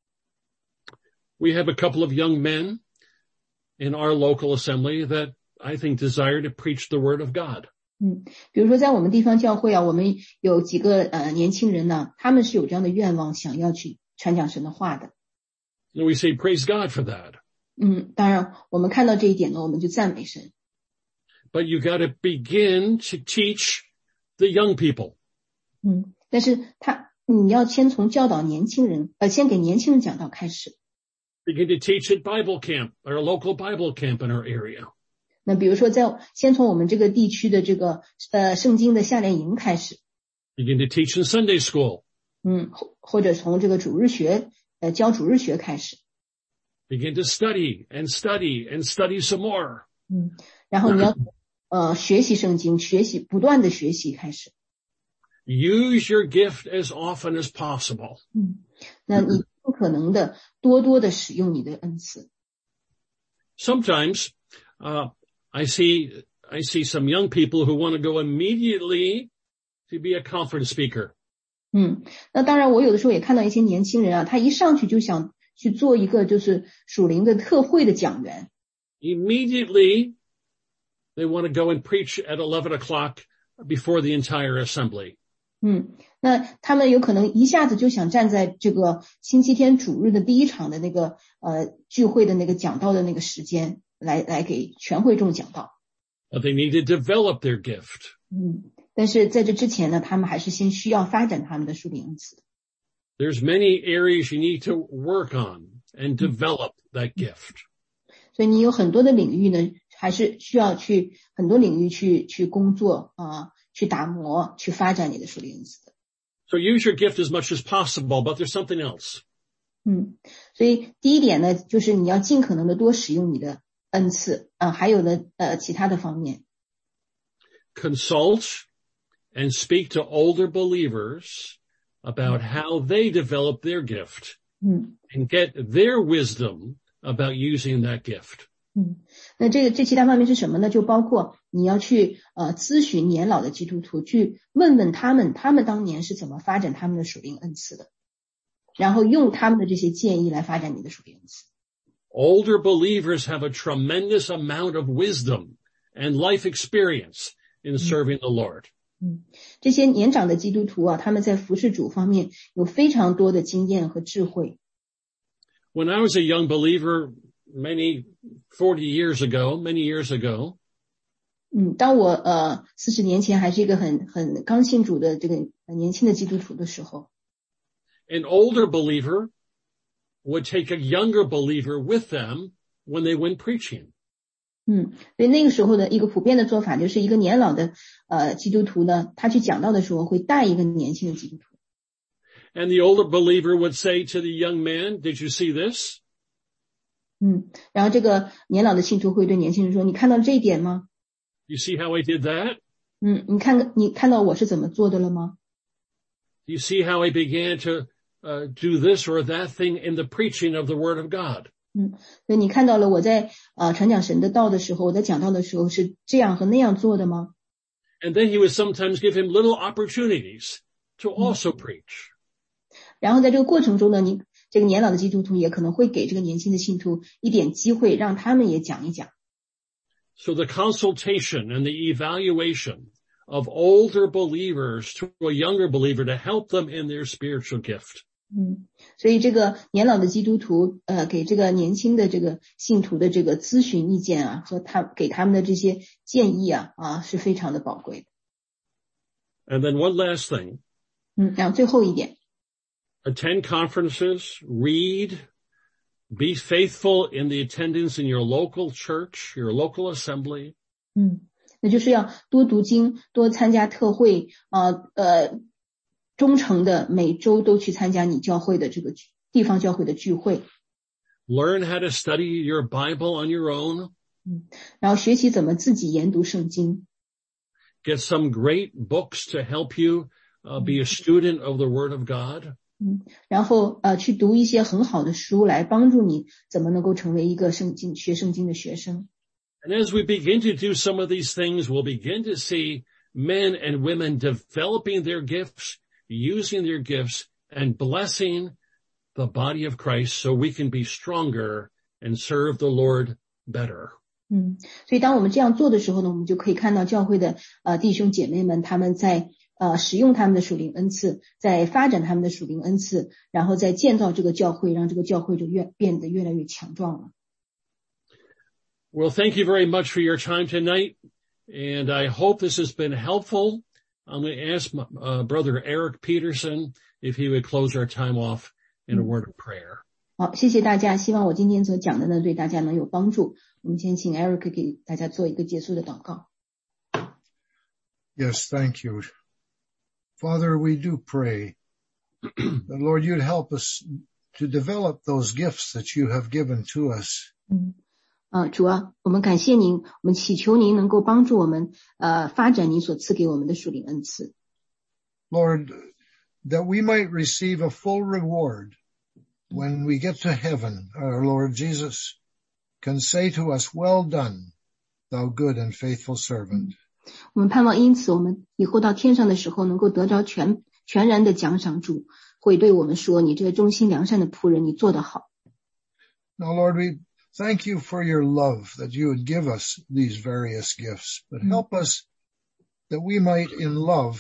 We have a couple of young men in our local assembly that I think desire to preach the word of God. 嗯，比如说在我们地方教会啊，我们有几个呃年轻人呢，他们是有这样的愿望，想要去传讲神的话的。 And we say praise God for that. 嗯，当然我们看到这一点呢，我们就赞美神。 But you got to begin to teach the young people. 嗯，但是他你要先从教导年轻人，呃，先给年轻人讲道开始。 Begin to teach at Bible camp, or a local Bible camp in our area. 那比如说在先从我们这个地区的这个呃圣经的夏令营开始。 Begin to teach in Sunday school. 嗯，或或者从这个主日学呃教主日学开始。 Begin to study and study and study some more. 嗯，然后你要呃学习圣经，学习不断的学习开始。 Use your gift as often as possible. 嗯，那你尽可能的多多的使用你的恩赐。 Sometimes, uh, I see, I see some young people who want to go immediately to be a conference speaker. 嗯，那当然我有的时候也看到一些年轻人啊，他一上去就想去做一个就是属灵的特会的讲员。 Immediately, they want to go and preach at eleven o'clock before the entire assembly. 嗯，那他们有可能一下子就想站在这个星期天主日的第一场的那个呃聚会的那个讲道的那个时间来来给全会众讲道。 But they need to develop their gift. 嗯，但是在这之前呢，他们还是先需要发展他们的属灵恩赐。 There's many areas you need to work on and develop that gift. 所以你有很多的领域呢，还是需要去很多领域去去工作啊、呃，去打磨，去发展你的属灵恩赐的。 So use your gift as much as possible, but there's something else. 嗯，所以第一点呢，就是你要尽可能的多使用你的恩赐啊、呃，还有呢呃其他的方面。 Consult and speak to older believers about how they develop their gift. 嗯 And get their wisdom about using that gift. 嗯，那这个这其他方面是什么呢？就包括你要去呃咨询年老的基督徒，去问问他们，他们当年是怎么发展他们的属灵恩赐的，然后用他们的这些建议来发展你的属灵恩赐。 Older believers have a tremendous amount of wisdom and life experience in serving the Lord. 嗯，这些年长的基督徒啊，他们在服事主方面有非常多的经验和智慧。 When I was a young believer, many forty years ago, many years ago, 嗯，当我呃四十年前还是一个很很刚信主的这个年轻的基督徒的时候， an older believer would take a younger believer with them when they went preaching. 嗯，所以那个时候的一个普遍的做法就是一个年老的呃基督徒呢，他去讲道的时候会带一个年轻的基督徒。 And the older believer would say to the young man, "Did you see this?" 嗯，然后这个年老的信徒会对年轻人说：“你看到这一点吗？ You see how I did that? 嗯，你看你看到我是怎么做的了吗？ You see how I began to uh, do this or that thing in the preaching of the Word of God?" 嗯，所以你看到了我在呃传讲神的道的时候，我在讲道的时候是这样和那样做的吗？ And then he would sometimes give him little opportunities to also preach. 然后在这个过程中呢，你这个年老的基督徒也可能会给这个年轻的信徒一点机会，让他们也讲一讲。 So the consultation and the evaluation of older believers to a younger believer to help them in their spiritual gift. 嗯，所以这个年老的基督徒，呃，给这个年轻的这个信徒的这个咨询意见啊，和他给他们的这些建议啊，啊，是非常的宝贵的。 And then one last thing. 嗯，然后最后一点。 Attend conferences, read, be faithful in the attendance in your local church, your local assembly. 嗯，那就是要多读经，多参加特会啊，呃。忠诚的每周都去参加你教会的这个地方教会的聚会。 Learn how to study your Bible on your own. 嗯，然后学习怎么自己研读圣经。 Get some great books to help you uh, be a student of the Word of God. 嗯，然后呃去读一些很好的书来帮助你怎么能够成为一个圣经学圣经的学生。 And as we begin to do some of these things, we'll begin to see men and women developing their gifts.Using their gifts and blessing the body of Christ so we can be stronger and serve the Lord better. 嗯，所以当我们这样做的时候呢，我们就可以看到教会的呃弟兄姐妹们，他们在呃使用他们的属灵恩赐，在发展他们的属灵恩赐，然后在建造这个教会，让这个教会就越变得越来越强壮了。 Well, thank you very much for your time tonight, and I hope this has been helpful.I'm going to ask my, uh, Brother Eric Peterson if he would close our time off in a word of prayer. 好，谢谢大家。希望我今天所讲的呢，对大家能有帮助。我们先请 Eric 给大家做一个结束的祷告。 Yes, thank you. Father, we do pray that, Lord, you'd help us to develop those gifts that you have given to us. 嗯。呃，主啊，我们感谢您，我们祈求您能够帮助我们，呃，发展您所赐给我们的属灵恩赐。 Lord, that we might receive a full reward when we get to heaven. Our Lord Jesus can say to us, "Well done, thou good and faithful servant." 我们盼望因此，我们以后到天上的时候，能够得着全全然的奖赏。主会对我们说：“你这忠心良善的仆人，你做得好。” Now, Lord, we.Thank you for your love that you would give us these various gifts, but help us that we might in love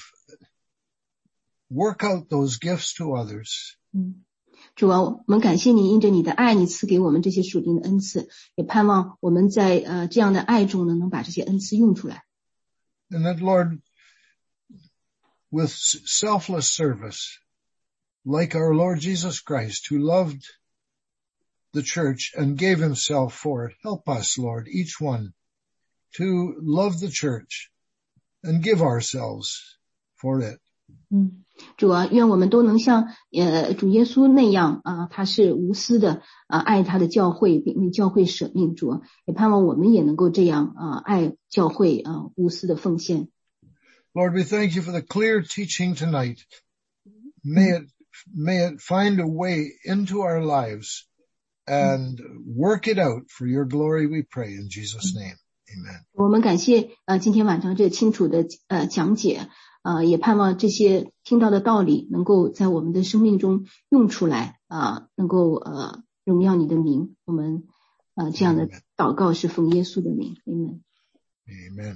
work out those gifts to others. 嗯，主啊，我们感谢你，因着你的爱，你赐给我们这些属灵的恩赐，也盼望我们在呃这样的爱中呢，能把这些恩赐用出来。 And that, Lord, with selfless service, like our Lord Jesus Christ, who loved the church and gave himself for it. Help us, Lord, each one to love the church and give ourselves for it. 嗯，主啊，愿我们都能像呃主耶稣那样啊、呃，他是无私的啊、呃、爱他的教会，并为教会舍命。主啊，也盼望我们也能够这样啊、呃、爱教会啊、呃、无私的奉献。 Lord, we thank you for the clear teaching tonight. May it may it find a way into our lives.And work it out for your glory, we pray in Jesus' name. Amen. 我们感谢呃今天晚上这清楚的呃讲解，呃也盼望这些听到的道理能够在我们的生命中用出来啊、呃，能够呃荣耀你的名。我们呃这样的祷告是奉耶稣的名。Amen. Amen.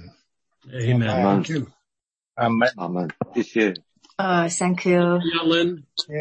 Amen. Thank you. Amen. Amen. 谢谢。 Uh, thank you. Ellen.